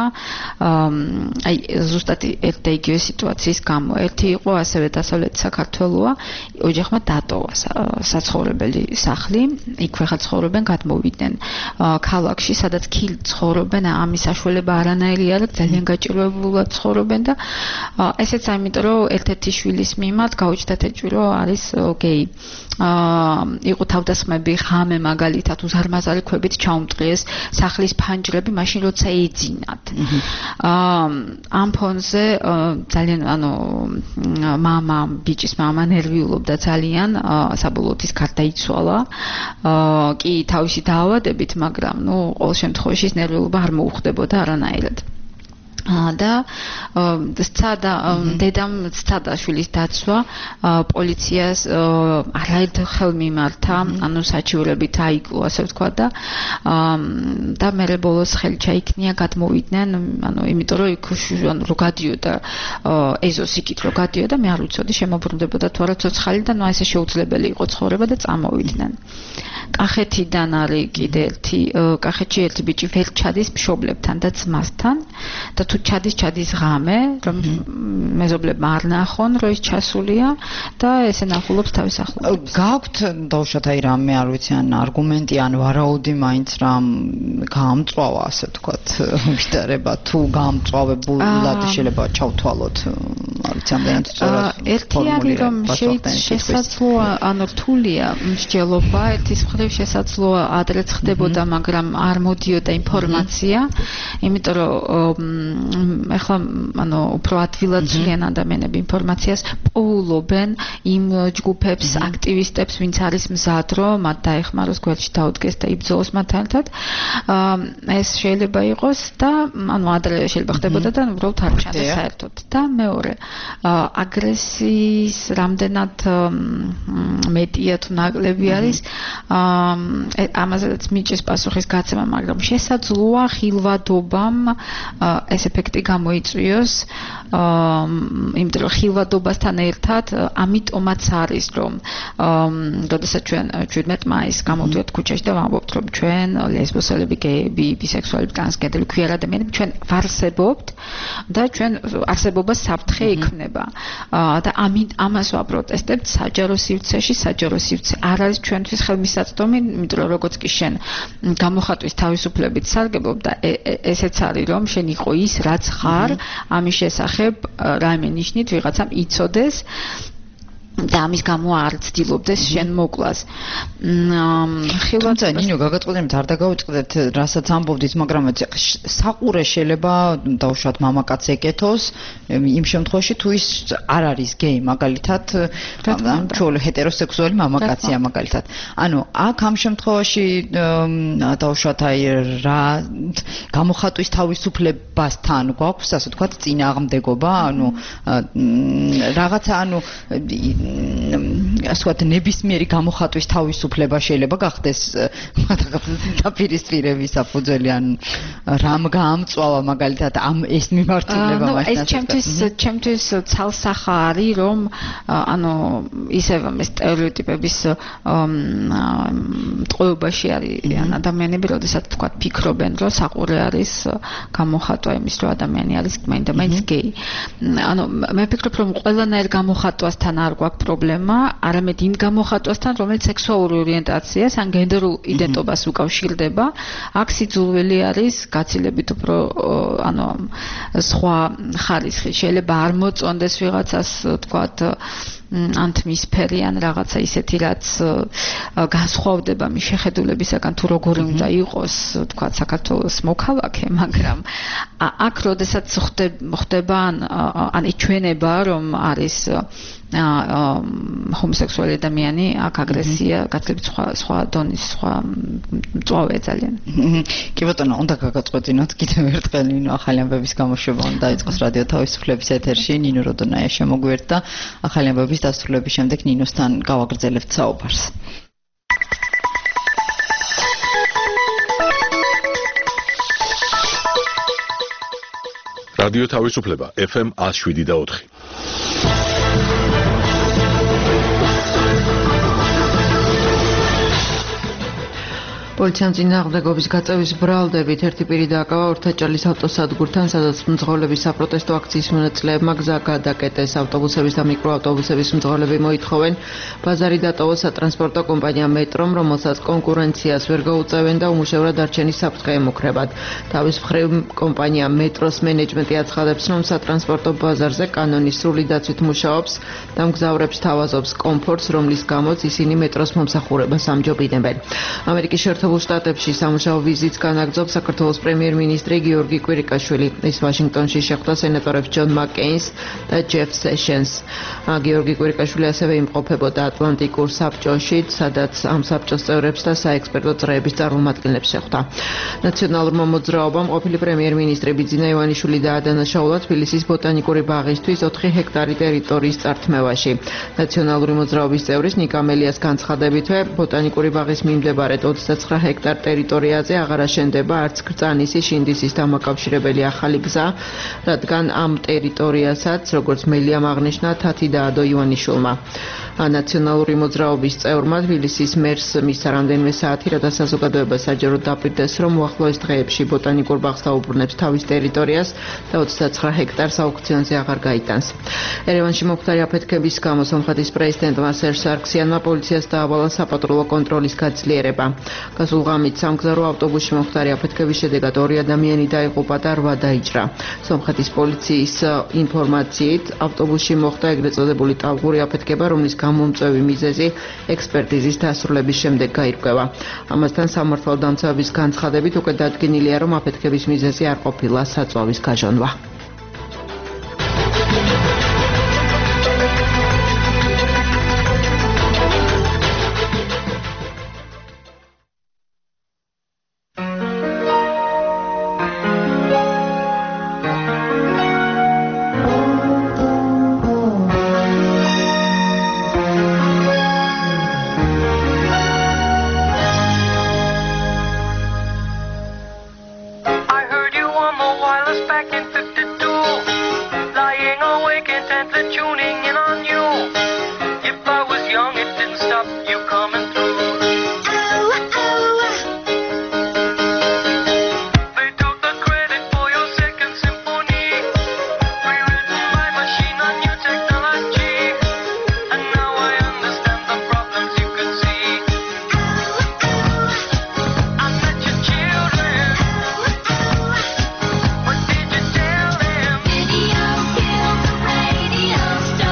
აი ზუსტად ერთ და იგივე სიტუაციის გამო. ერთი იყო ასევე დასავლეთ საქართველოა, ოჯახმა დატოვა საცხოვრებელი სახლი, იქვე ხა ცხოვრობენ, გადმოვიდნენ ქალაქში, სადაც ქილ ცხოვრობენ, ამის საშუალება არანაირი არ აქვს, ძალიან გაჭირვებულად ცხოვრობენ და ესეც ამიტომ რომ ერთ-ერთი შვილის მიმართ გაუჩნდათ ეჭვი რომ არის გეი. იყო თავდასხმები ღამე მაგალითად უზარმაზარი ქვებით ჩაუმტყიეს სახლის ფანჯრები მაშინ როცა ეძინათ. ამ ფონზე ძალიან ანუ მამა, ბიჭის მამა ნერვიულობდა ძალიან, საბოლოოდ ის გარდაიცვალა. კი თავისი დაავადებით, მაგრამ ნუ ყოველ შემთხვევაში ეს ნერვიულობა არ მოუხდებოდა არანაირად. და სცადა დედამ სცადა შვილის დაცვა პოლიციას არაერთხელ ხელმიმართა ანუ საჩივრებით აიკლო ასე ვთქვა და და მერე ბოლოს ხელი ჩაიქნია გადმოვიდნენ ანუ იმიტომ რომ იქ ანუ რო გადიოდა ეზოს იქით რო გადიოდა მე არ ვიცოდი შემოbrunდებოდა თუ არა ცოცხალი და ნუ ესე შეუძლებელი იყო ცხოვრება და წამოვიდნენ კახეთიდან არის კიდე ერთი კახეთში ერთი ბიჭი ვერ ჩადის მშობლებთან და ძმასთან და თუ ჩადის ჩადის ღამე რომ მეზობლებმა არ ნახონ რომ ის ჩასულია და ესე ნახულობს თავის ახლობლებს გაქვთ დავუშვათ აი რამე არ ვიცი ან არგუმენტი ან ვარაუდი მაინც რამ გაამწვავა ასე ვთქვათ ვიდარება თუ გაამწვავებულად შეიძლება ჩავთვალოთ არ ვიცი ამდენად სწორად ერთი არის რომ შესაძლოა ანუ რთულია მსჯელობა ერთის მხრივ შესაძლოა ადრეც ხდებოდა მაგრამ არ მოდიოდა ინფორმაცია იმიტომ რომ ეხლა ანუ უფრო ადვილად ძლიან ადამიანები ინფორმაციას პოულობენ იმ ჯგუფებს აქტივისტებს ვინც არის მზად რომ მათ დაეხმაროს გვერდში დაუდგეს და იბრძოლოს მათთან ერთად ეს შეიძლება იყოს და ანუ ადრე შეიძლება ხდებოდა და უბრალოდ არ ჩანდა საერთოდ და მეორე აგრესიის რამდენად მეტია თუ ნაკლები არის ამაზეც მიჭის პასუხის გაცემა მაგრამ შესაძლოა ხილვადობამ ეს ეფექტი გამოიწვიოს იმიტომ რომ ხილვადობასთან ერთად ამიტომაც არის რომ როდესაც ჩვენ შვიდმეტ მაისს გამოვდივართ ქუჩაში და ვამბობთ რომ ჩვენ ლესბოსელები, გეები, ბისექსუალები, ტრანსგენდერები, ქვიერ ადამიანები ჩვენ ვარსებობთ და ჩვენ არსებობას საფრთხე იქნება და ამით ამას ვაპროტესტებთ საჯარო სივრცეში საჯარო სივრცე არ არის ჩვენთვის ხელმისაწვდომი იმიტომ რომ როგორც კი შენ გამოხატვის თავისუფლებით სარგებლობ და ესეც არის რომ შენ იყო ის რაც ხარ ამის შესახებ რაიმე ნიშნით ვიღაცამ იცოდეს და ამის გამო არ ცდილობდეს შენ მოკლას. თუმცა ნინო გაგაწყდებით არ დაგავიწყდეთ რასაც ამბობდით, მაგრამ საყურე შეიძლება დავუშვათ მამაკაც ეკეთოს იმ შემთხვევაში თუ ის არ არის გეი მაგალითად ჩვენ ჰეტეროსექსუალი მამაკაცია მაგალითად. ანუ აქ ამ შემთხვევაში დავუშვათ აი რა გამოხატვის თავისუფლებასთან გვაქვს ასე ვთქვათ წინააღმდეგობა, ანუ რაღაცა ანუ ასვათ ნებისმიერი გამოხატვის თავისუფლება შეიძლება გახდეს დაპირისპირების საფუძველი ან რამ გაამწვავა მაგალითად ამ ეს მიმართულება მას ეს ჩემთვის ჩემთვის ცალსახა არის რომ ანუ ისევ ეს სტერეოტიპების ტყუებაში არიან ადამიანები როდესაც თქვა ფიქრობენ რომ საყურე არის გამოხატვა იმის რომ ადამიანი არის მაინდა მაინც გეი ანუ მე ვფიქრობ რომ ყველანაირ გამოხატვასთან არ გვაქვს პრობლემა, არამედ იმ გამოხატვასთან, რომელიც სექსუალური ორიენტაციას ან გენდერულ იდენტობას უკავშირდება, აქ სიძულველი არის გაცილებით უფრო ანუ სხვა ხარისხი. შეიძლება არ მოწონდეს ვიღაცას, თქვათ, ანთმისფერი ან რაღაცა ისეთი, რაც განსხვავდება მის შეხედულებისაგან თუ როგორი უნდა იყოს, თქვათ, საქართველოს მოქალაქე, მაგრამ აქ როდესაც ხდება ან ეჩვენება, რომ არის ჰომოსექსუალი ადამიანი აქ აგრესია გაცილებით სხვა სხვა დონის სხვა მწვავეა ძალიან. კი ბატონო, უნდა გაგაწყვეტინოთ კიდევ ერთხელ ნინო ახალი ამბების გამოშვება უნდა დაიწყოს რადიო თავისუფლების ეთერში. ნინო როდონაია შემოგვიერთდა. ახალი ამბების დასრულების შემდეგ ნინოსთან გავაგრძელებთ საუბარს. რადიო თავისუფლება ეფ ემ one oh seven და four. პოლიციამ წინააღმდეგობის გაწევის ბრალდებით ერთი პირი დააკავა ორთაჭალის ავტოსადგურთან, სადაც მძღოლების საპროტესტო აქციის მონაწილეებმა გზა გადაკეტეს. ავტობუსების და მიკროავტობუსების მძღოლები მოითხოვენ ბაზარი დატოვოს სატრანსპორტო კომპანია მეტრომ, რომელსაც კონკურენციას ვერ გაუწევენ და უმუშევრად არჩენის საფრთხე ემუქრებათ. თავის მხრივ კომპანია მეტროს მენეჯმენტი აცხადებს, რომ სატრანსპორტო ბაზარზე კანონის სრული დაცვით მუშაობს და მგზავრებს თავაზობს კომფორტს, რომლის გამოც ისინი მეტროს მომსახურებას ამჯობინებენ. ამერიკის შეერთებული შეერთებულ შტატებში სამუშაო ვიზიტს განაგრძობს საქართველოს პრემიერ-მინისტრი გიორგი კვირიკაშვილი. ის ვაშინგტონში შეხვდა სენატორებს ჯონ მაკკეინს და ჯეფ სეშენს. გიორგი კვირიკაშვილი ასევე იმყოფებოდა ატლანტიკურ საბჭოში, სადაც ამ საბჭოს წევრებს და საექსპერტო წრეების წარმომადგენლებს შეხვდა. ნაციონალურმა მოძრაობამ ყოფილი პრემიერ-მინისტრი ბიძინა ივანიშვილი დაადანაშაულა თბილისის ბოტანიკური ბაღისთვის ოთხი ჰექტარი ტერიტორიის წართმევაში. ნაციონალური მოძრაობის წევრის ნიკა მელიას განცხადებითვე ბოტანიკური ბაღის მიმდებარედ ოცდაცხრა ჰექტარ ტერიტორიაზე აღარ აშენდება არც კრწანისი შინდისის დამაკავშირებელი ახალი გზა, რადგან ამ ტერიტორიასაც, როგორც მელიამ აღნიშნა, თათი დაადო ივანიშვილმა. ნაციონალური მოძრაობის წევრმა თბილისის მერს მისცა რამდენიმე საათი, რათა საზოგადოება საჯაროდ დაპირდეს, რომ უახლოეს დღეებში ბოტანიკურ ბაღს დაუბრუნებს თავის ტერიტორიას და ოცდაცხრა ჰექტარს აუქციონზე აღარ გაიტანს. ერევანში მომხდარი აფეთქების გამო სომხეთის პრეზიდენტმა სერჟ სარქსიანმა პოლიციას დაავალა საპატრულო კონტროლის გაძლიერება. გასულ ღამით სამგზავრო ავტობუსში მომხდარი აფეთქების შედეგად ორი ადამიანი დაიღუპა და რვა დაიჭრა. სომხეთის პოლიციის ინფორმაციით ავტობუსში მოხდა ეგრეთ წოდებული ტალღური აფეთქება, რომლის გამომწვევი მიზეზი ექსპერტიზის დასრულების შემდეგ გაირკვევა. ამასთან სამართალდამცავების განცხადებით უკვე დადგენილია, რომ აფეთქების მიზეზი არ ყოფილა საწვავის გაჟონვა. Radio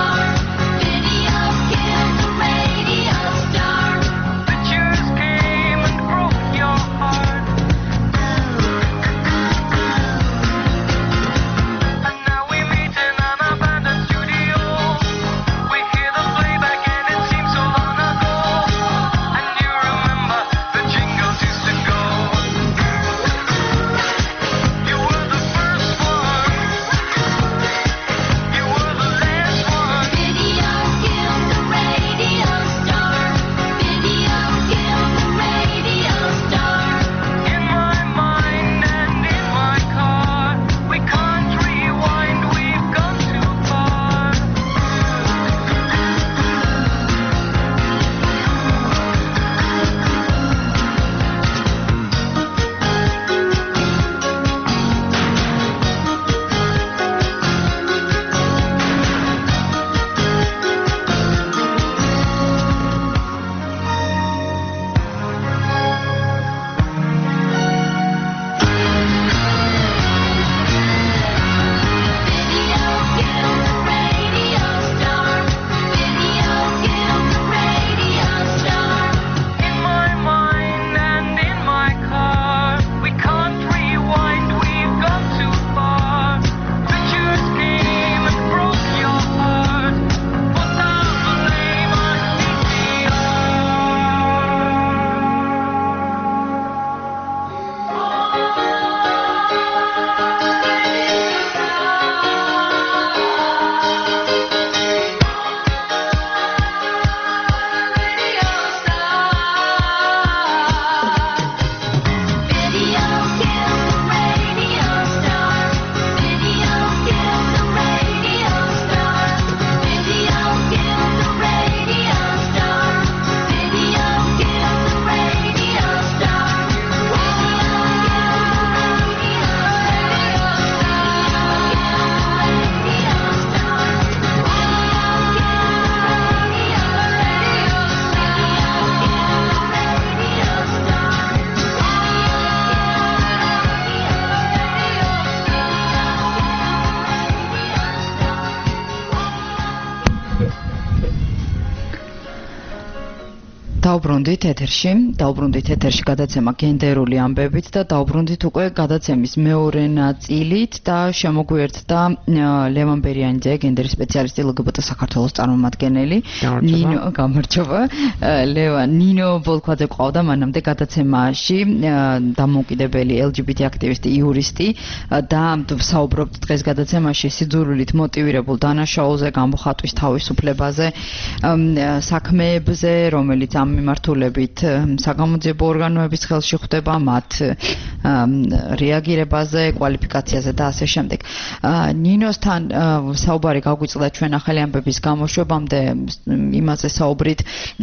დავბრუნდით ეთერში, დავბრუნდით ეთერში გადაცემა გენდერული ამბებით და დავბრუნდით უკვე გადაცემის მეორე ნაწილით და შემოგვიერთდა ლევან ბერიანიძე, გენდერის სპეციალისტი ლგბტ საქართველოს წარმომადგენელი. ნინო, გამარჯობა. ლევან, ნინო ბოლქვაძე ყავდა მანამდე გადაცემაში, დამოუკიდებელი ელ ჯი ბი თი აქტივისტი, იურისტი და საუბრობთ დღეს გადაცემაში სიძულვილით მოტივირებულ დანაშაულზე, გამოხატვის თავისუფლებაზე, საქმეებზე, რომელიც ამ მიმართულებით საგამოძიებო ორგანოების ხელში ხვდება, მათ რეაგირებაზე, კვალიფიკაციაზე და ასე შემდეგ. ნინოსთან საუბარი გაგვიწყდა ჩვენ ახალი ამბების გამოშვებამდე, იმაზე საუბრით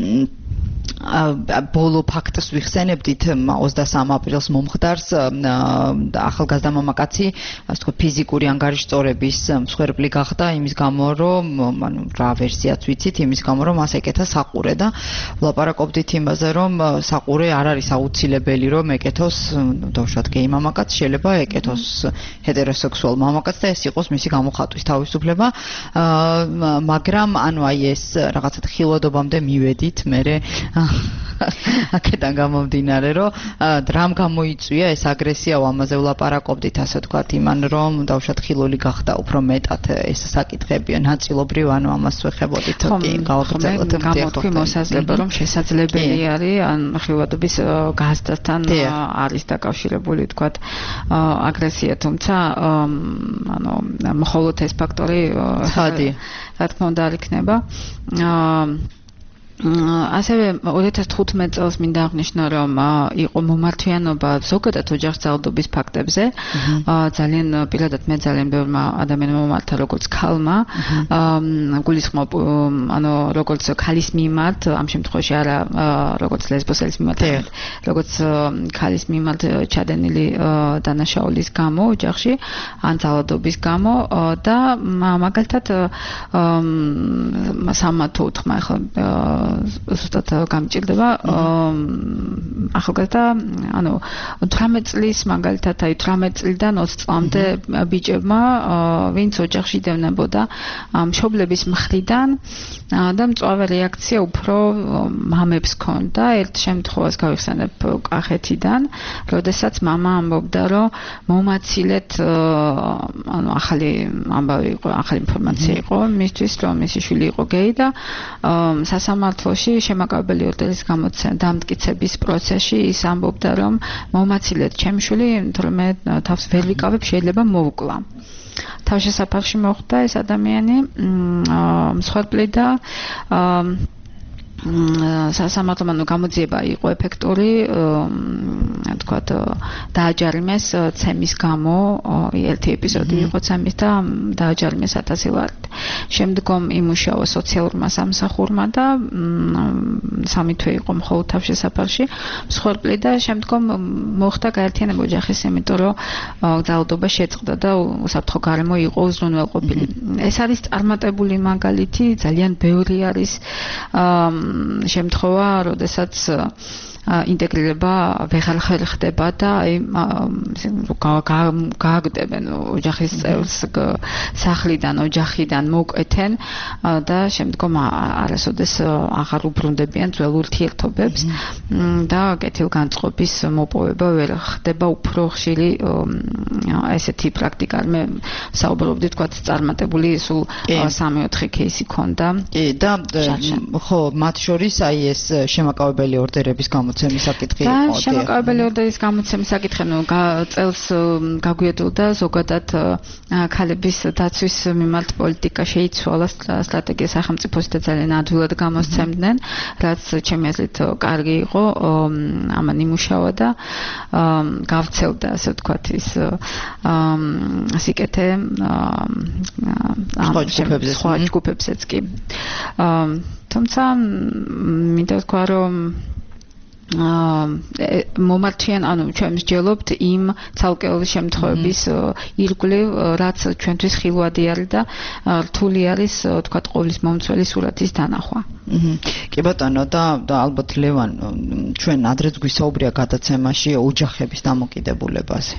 ბოლო ფაქტს ვიხსენებდით ოცდასამ აპრილს მომხდარს ახალგაზრდა მამაკაცი, ასე ვთქვათ, ფიზიკური ანგარიშწორების მსხვერპლი გახდა იმის გამო, რომ ანუ რა ვერსიაც ვიცით, იმის გამო, რომ მას ეკეთა საყურე და ვლაპარაკობდით იმაზე, რომ საყურე არ არის აუცილებელი, რომ ეკეთოს დავუშვათ გეი მამაკაც, შეიძლება ეკეთოს ჰეტეროსექსუალ მამაკაც და ეს იყოს მისი გამოხატვის თავისუფლება, მაგრამ ანუ აი ეს რაღაცა ხილვადობამდე მივედით, მერე აქედან გამომდინარე, რომ რამ გამოიწვია ეს აგრესია, ამაზე ვლაპარაკობდით, ასე ვთქვათ, იმან რომ დავუშვათ ხილული გახდა უფრო მეტად ეს საკითხები, ნაწილობრივ, ანუ ამას ვეხებოდით, კი, გავაგრძელოთ. გამოთქვი მოსაზრება, რომ შესაძლებელი არის ან ხილვადობის გაზრდასთან არის დაკავშირებული, ვთქვათ, აგრესია, თუმცა ანუ მხოლოდ ეს ფაქტორი რა თქმა უნდა არ იქნება. ასევე ორი ათას თხუთმეტ წელს მინდა აღნიშნო, რომ იყო მომართვიანობა ზოგადად ოჯახზალდობის ფაქტებზე. ძალიან პირადად მე ძალიან ბევრმა ადამიანმა მომართა, როგორც ქალმა, გულისხმობ, ანუ როგორც ქალის მიმართ, ამ შემთხვევაში არა როგორც ლესბოსელის მიმართ, როგორც ქალის მიმართ ჩადენილი დანაშაულის გამო ოჯახში, ან ძალადობის გამო და მაგალითად სამათო უთხრა ახლა ზუსტად გამჭირდება ახალგაზრდა, ანუ თვრამეტ წლის მაგალითად აი თვრამეტ წლიდან ოცი წლამდე ბიჭებმა, ვინც ოჯახში დევნებოდა მშობლების მხრიდან და მწვავე რეაქცია უფრო მამებს ჰქონდა. ერთ შემთხვევას გავიხსენებ კახეთიდან, როდესაც მამა ამბობდა, რომ მომაცილეთ, ანუ ახალი ამბავი იყო, ახალი ინფორმაცია იყო მისთვის, რომ მისი შვილი იყო გეი და სასამართლოში შემაკავებელი ორდერის გამოცემა დამტკიცების პროცესში ის ამბობდა, რომ მომაცილეთ ჩემი შვილი, იმიტომ მე თავს ვერ ვიკავებ, შეიძლება მოვკლა. თავშესაფარში მოხვდა ეს ადამიანი, მსხვერპლი და სასამართლო გამოძიება იყო ეფექტური, თქვათ, დააჯარიმეს ცემის გამო, ერთი ეპიზოდი იყო ცემის და დააჯარიმეს ათასი ლარით. შემდგომ იმუშავა სოციალურმა სამსახურმა და სამი თვე იყო მხოლოდ თავშესაფარში მსხვერპლი და შემდგომ მოხდა გაერთიანება ოჯახის, იმიტომ რომ ძალადობა შეწყდა და უსაფრთხო გარემო იყო უზრუნველყოფილი. ეს არის წარმატებული მაგალითი, ძალიან ბევრი არის შემთხვევა, როდესაც ინტეგრირება ვეღარ ხდება და აი გააგდებენ ოჯახის წევრს სახლიდან, ოჯახიდან მოკვეთენ და შემდგომ არასოდეს აღარ უბრუნდებიან ძველ ურთიერთობებს და კეთილგანწყობის მოპოვება ვერ ხდება. უფრო ხშირი ესეთი პრაქტიკა მე საუბრობდი, თქვათ, წარმატებული სულ სამი ოთხი кейსი ქონდა. კი და ხო, მათ შორის აი ეს შემაკავებელი ორდერების გამო გამოცემის საკითხი იყო. და შემაკავებელი ორდერის გამოცემის საკითხი, ნუ წელს გაგვიეტულდა ზოგადად ქალების დაცვის მიმართ პოლიტიკა შეიცვალა, სტრატეგია სახელმწიფოს და ძალიან ადვილად გამოსცემდნენ, რაც ჩემი აზრით კარგი იყო, ამან იმუშავა და გავცელდა, ასე ვთქვათ, ის სიკეთე სხვა ჯგუფებზეც კი. თუმცა მინდა ვთქვა, რომ მომართვიან, ანუ ჩვენ მსჯელობთ იმ ცალკეული შემთხვევების ირგვლივ, რაც ჩვენთვის ხილვადი არის და რთული არის, თქვათ, ყოვლის მომცველი სურათის დანახვა. კი ბატონო და ალბათ ლევან ჩვენ ადრეც გვისაუბრია გადაცემაში ოჯახების დამოკიდებულებაზე.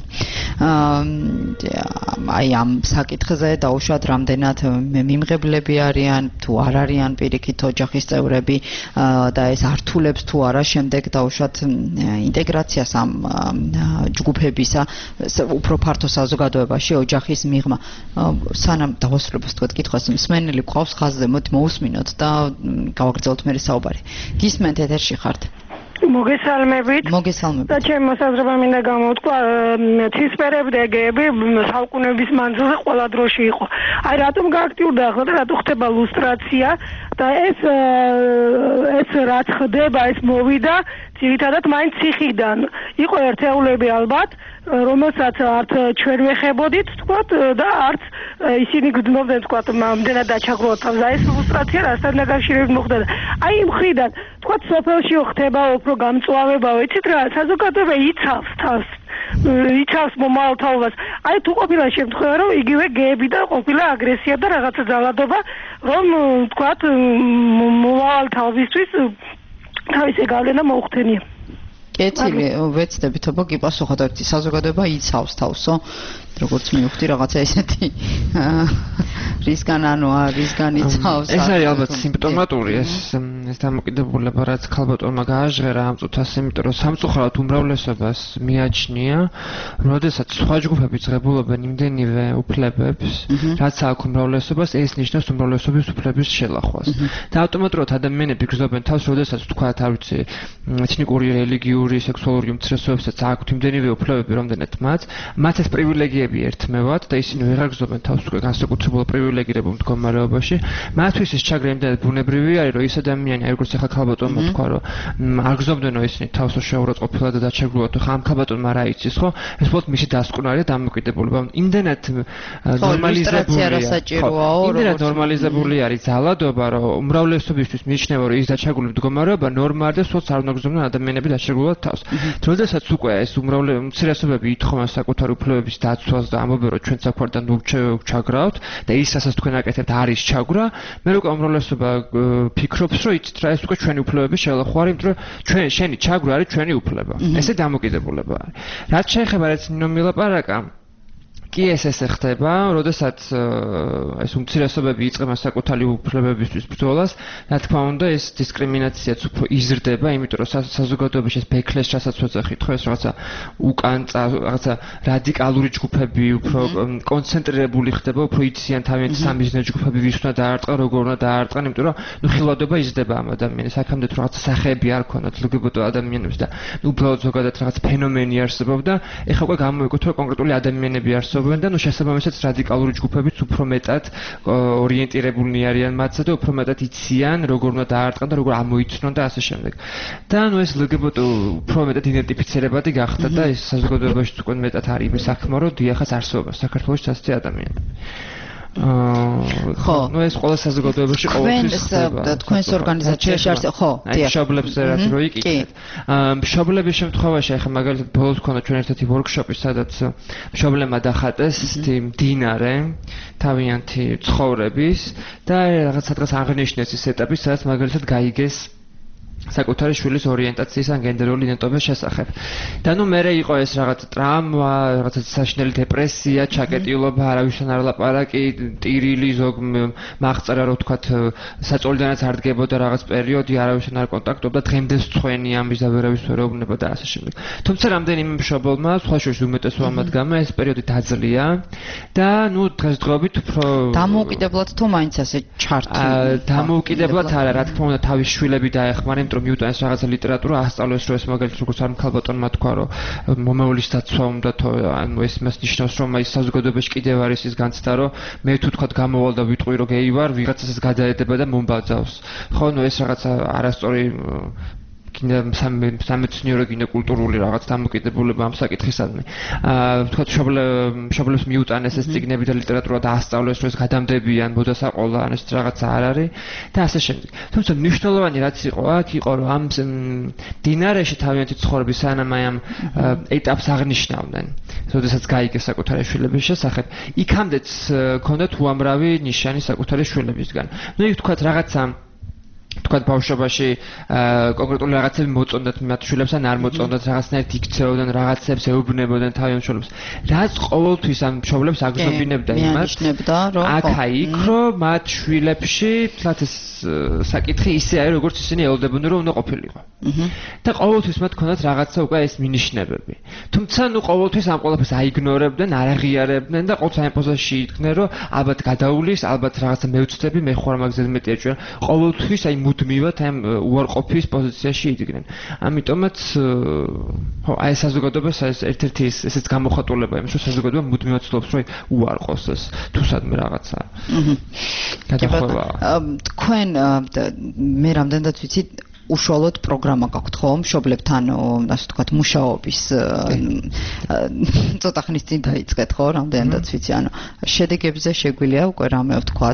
აი ამ საკითხზე დაუშვათ რამდენად მიმღებლები არიან თუ არ არიან პირიქით ოჯახის წევრები და ეს ართულებს თუ არა შემდეგ დაუშვათ ინტეგრაციას ამ ჯგუფებისა უფრო ფართო საზოგადოებაში ოჯახის მიღმა. სანამ დავასრულებთ თქვენ კითხვას მსმენელი გვყავს ხაზზე მოდი მოусმინოთ და გავაგრძელოთ მე საუბარი. გისმენთ ეთერში ხართ? მოგესალმებით. მოგესალმებით. და ჩემ მოსაზრება მინდა გამოვთქვა, ცისფერებდეგეები საუკუნეების მანძილზე ყველა დროში იყო. აი რატომ გააქტიურდა ახლა და რატო ხდება ლუსტრაცია და ეს ეს რაც ხდება, ეს მოვიდა ძირითადად მაინც ციხიდან. იყო ერთეულები ალბათ, რომელსაც არც ჩვენ ვეხებოდით, თქვათ, და არც ისინი გძნობდნენ, თქვათ, მამდენად დაჩაგროვა თავს. და ეს ლუსტრაცია რასთან დაკავშირებით მოხდა. აი იმ მხრიდან, თქვათ, სოფელში ხდება უფრო გამწვავება, იცით რა, საზოგადოება იცავს თავს. იცავს მომავალ თაობას. აი თუ ყოფილა შემთხვევა, რომ იგივე გეები და ყოფილა აგრესია და რაღაცა ძალადობა, რომ თქვათ, მომავალ თავისთვის თავისი გავლენა მოუხდენია. კეთილი, ვეცდებით, აბა გიპასუხოთ, ერთი საზოგადოება იცავს თავსო, როგორც მივხვდი რაღაცა ესეთი რისგან ანუ რისგან იცავს. ეს არის ალბათ სიმპტომატური ეს ეს დამოკიდებულება, რაც ქალბატონმა გააჟღერა ამ წუთას, იმიტომ რომ სამწუხაროდ უმრავლესობას მიაჩნია, როდესაც სხვა ჯგუფები ძღებულობენ იმდენივე უფლებებს, რაც აქვს უმრავლესობას, ეს ნიშნავს უმრავლესობის უფლების შელახვას. და ავტომატურად ადამიანები გრძნობენ თავს, როდესაც თქვათ, არ ვიცი, ეთნიკური, რელიგიური, სექსუალური უმცირესობებსაც აქვთ იმდენივე უფლებები, რამდენად მათ, მათ ეს პრივილეგიები ერთმევად და ისინი ვეღარ გრძნობენ თავს უკვე განსაკუთრებულ პრივილეგირებულ მდგომარეობაში. მათთვის ეს ჩაგრა იმდენად ბუნებრივი არის, რომ ის ადამიანი, აი როგორც ახლა ქალბატონმა თქვა, რომ არ გრძნობდნენ ისინი თავს შეურაცხ ყოფილა და დაჩაგრულად, ხო ამ ქალბატონმა რა იცის, ხო? ეს უბრალოდ მისი დასკვნარია დამოკიდებულება. იმდენად ნორმალიზებულია. იმდენად ნორმალიზებული არის ძალადობა, რომ უმრავლესობისთვის მიიჩნევა, რომ ის დაჩაგრული მდგომარეობა ნორმაა და სულ არ უნდა გრძნობდნენ ადამიანები დაჩაგრულად თავს. როდესაც უკვე ეს უმცირესობები ითხოვენ საკუთარ უფლებების დაცვას და ამბობენ, რომ ჩვენ საქმარდან ჩაგრავთ და ის რასაც თქვენ აკეთებთ არის ჩაგვრა, მე უკვე უმრავლესობა ფიქრობს, რომ იცით რა, ეს უკვე ჩვენი უფლებების შელახვა არის, იმიტომ რომ ჩვენ შენი ჩაგვრა არის ჩვენი უფლება. ესე დამოკიდებულება არის. რაც შეეხება რაც ნინო მილაპარაკა, კი ეს ესე ხდება, როდესაც ეს უმცირესობები იწყება საკუთარი უფლებებისთვის ბრძოლას, რა თქმა უნდა, ეს დისკრიმინაციაც უფრო იზრდება, იმიტომ რომ საზოგადოებაში ეს ბექლეს რასაც ვეძახით, ხო ეს რაღაცა უკან რაღაცა რადიკალური ჯგუფები, უფრო კონცენტრირებული ხდება, უფრო იციან თავიანთი სამიზნე ჯგუფები, ვის უნდა დაარტყა, როგორ უნდა დაარტყან, იმიტომ რომ ნუ ხილვადობა იზრდება ამ ადამიანის, აქამდე თუ რაღაცა სახეები არ ქონათ ლგბტ ადამიანებს და ნუ უბრალოდ ზოგადად რაღაც ფენომენი არსებობდა, ეხლა უკვე გამოიგოთ, რომ კონკრეტული ადამიანები არსებობენ და ნუ შესაბამისად რადიკალური ჯგუფებიც უფრო მეტად ორიენტირებულნი არიან მათზე და უფრო მეტად იციან როგორ უნდა დაარტყან და როგორ ამოიცნონ და ასე შემდეგ. და ნუ ეს ლგბტ უფრო მეტად იდენტიფიცირებადი გახდა და ეს საზოგადოებაში უკვე მეტად არის იმის საქმე, რომ დიახაც არსებობს საქართველოში ასეთი ადამიანები. ხო, ნუ ეს ყველა საზოგადოებაში ყოველთვის ხდება. და თქვენს ორგანიზაციაში არსებობს, ხო, დიახ. მშობლებს რაც რო იკითხეთ. მშობლების შემთხვევაში ახლა მაგალითად ბოლოს ქონდა ჩვენ ერთ-ერთი ვორქშოპი, სადაც მშობლებმა დახატეს ისეთი მდინარე თავიანთი ცხოვრების და რაღაც სადღაც აღნიშნეს ის ეტაპი, სადაც მაგალითად გაიგეს საკუთარი შვილის ორიენტაციის ან გენდერული იდენტობის შესახებ. და ნუ მერე იყო ეს რაღაც ტრამვა, რაღაც საშინელი დეპრესია, ჩაკეტილობა, არავისთან არ ლაპარაკი, ტირილი, ზოგ მაღწარა რო ვთქვათ, საწოლიდანაც არ დგებოდა რაღაც პერიოდი, არავისთან არ კონტაქტობდა, დღემდე სწვენი ამის და ვერავის ვერ ეუბნება და ასე შემდეგ. თუმცა რამდენიმე მშობელმა, სხვა შორის უმეტესობა მათ გამა ეს პერიოდი დაძლია და ნუ დღესდღეობით უფრო დამოუკიდებლად თუ მაინც ასე ჩართული. დამოუკიდებლად არა, რა თქმა უნდა, თავის შვილები დაეხმარა, რომ მიუტანეს რაღაცა ლიტერატურა ასწავლეს, რომ ეს მაგალითად როგორც არ ქალბატონმა თქვა, რომ მომავლის დაცვა უნდა თო, ანუ ეს მას ნიშნავს, რომ აი საზოგადოებაში კიდევ არის ის განცდა, რომ მე თუ თქვა გამოვალ და ვიტყვი, რომ გეი ვარ, ვიღაცას გადაედება და მომბაძავს. ხო, ნუ ეს რაღაცა არასწორი კიდე სამეცნიერო კიდე კულტურული რაღაც დამოკიდებულება ამ საკითხისადმი. აა ვთქვათ, მშობლებს მიუტანეს ეს წიგნები და ლიტერატურა და ასწავლეს, რომ ეს გადამდებიან, მოდასაყოლა, ან ეს რაღაცა არ არის და ასე შემდეგ. თუმცა მნიშვნელოვანი რაც იყო აქ იყო, რომ ამ დინარეში თავიანთი ცხოვრების სანამ აი ამ ეტაპს აღნიშნავდნენ, როდესაც გაიგეს საკუთარი შვილების შესახებ, იქამდეც ქონდათ უამრავი ნიშანი საკუთარი შვილებისგან. ნუ იქ ვთქვათ რაღაცა თქვათ ბავშვობაში კონკრეტული რაღაცები მოწონდათ მათ შვილებს ან არ მოწონდათ რაღაცნაირად იქცეოდნენ რაღაცებს ეუბნებოდნენ თავიანთ მშობლებს რაც ყოველთვის ამ მშობლებს აგზნობინებდა იმას აქ-იქ რომ მათ შვილებში თლათ ეს საკითხი ისე არის როგორც ისინი ელოდებოდნენ რომ უნდა ყოფილიყო და ყოველთვის მათ ქონდათ რაღაცა უკვე ეს მინიშნებები თუმცა ნუ ყოველთვის ამ ყველაფერს აიგნორებდნენ არ აღიარებდნენ და ყოველთვის ამ პოზიციაში იდგნენ რომ ალბათ გადაულის ალბათ რაღაცა მევცდები მე ხوار მაგზედ მეტია ჩვენ ყოველთვის აი მუდმივად ამ უარყოფის პოზიციაში იდგნენ. ამიტომაც ხო აი საზოგადოებას ეს ერთ-ერთი ესეც გამოხატულება იმის რომ საზოგადოება მუდმივად ცდილობს რომ უარყოს ეს თუ სადმე რაღაცა. გადახვევა. თქვენ მე რამდენადაც ვიცით უშუალოდ პროგრამა გაქვთ ხო მშობლებთან ასე ვთქვათ მუშაობის ცოტა ხნის წინ დაიწყეთ ხო რამდენადაც ვიცი ანუ შედეგებზე შეგვიძლია უკვე რამე ვთქვათ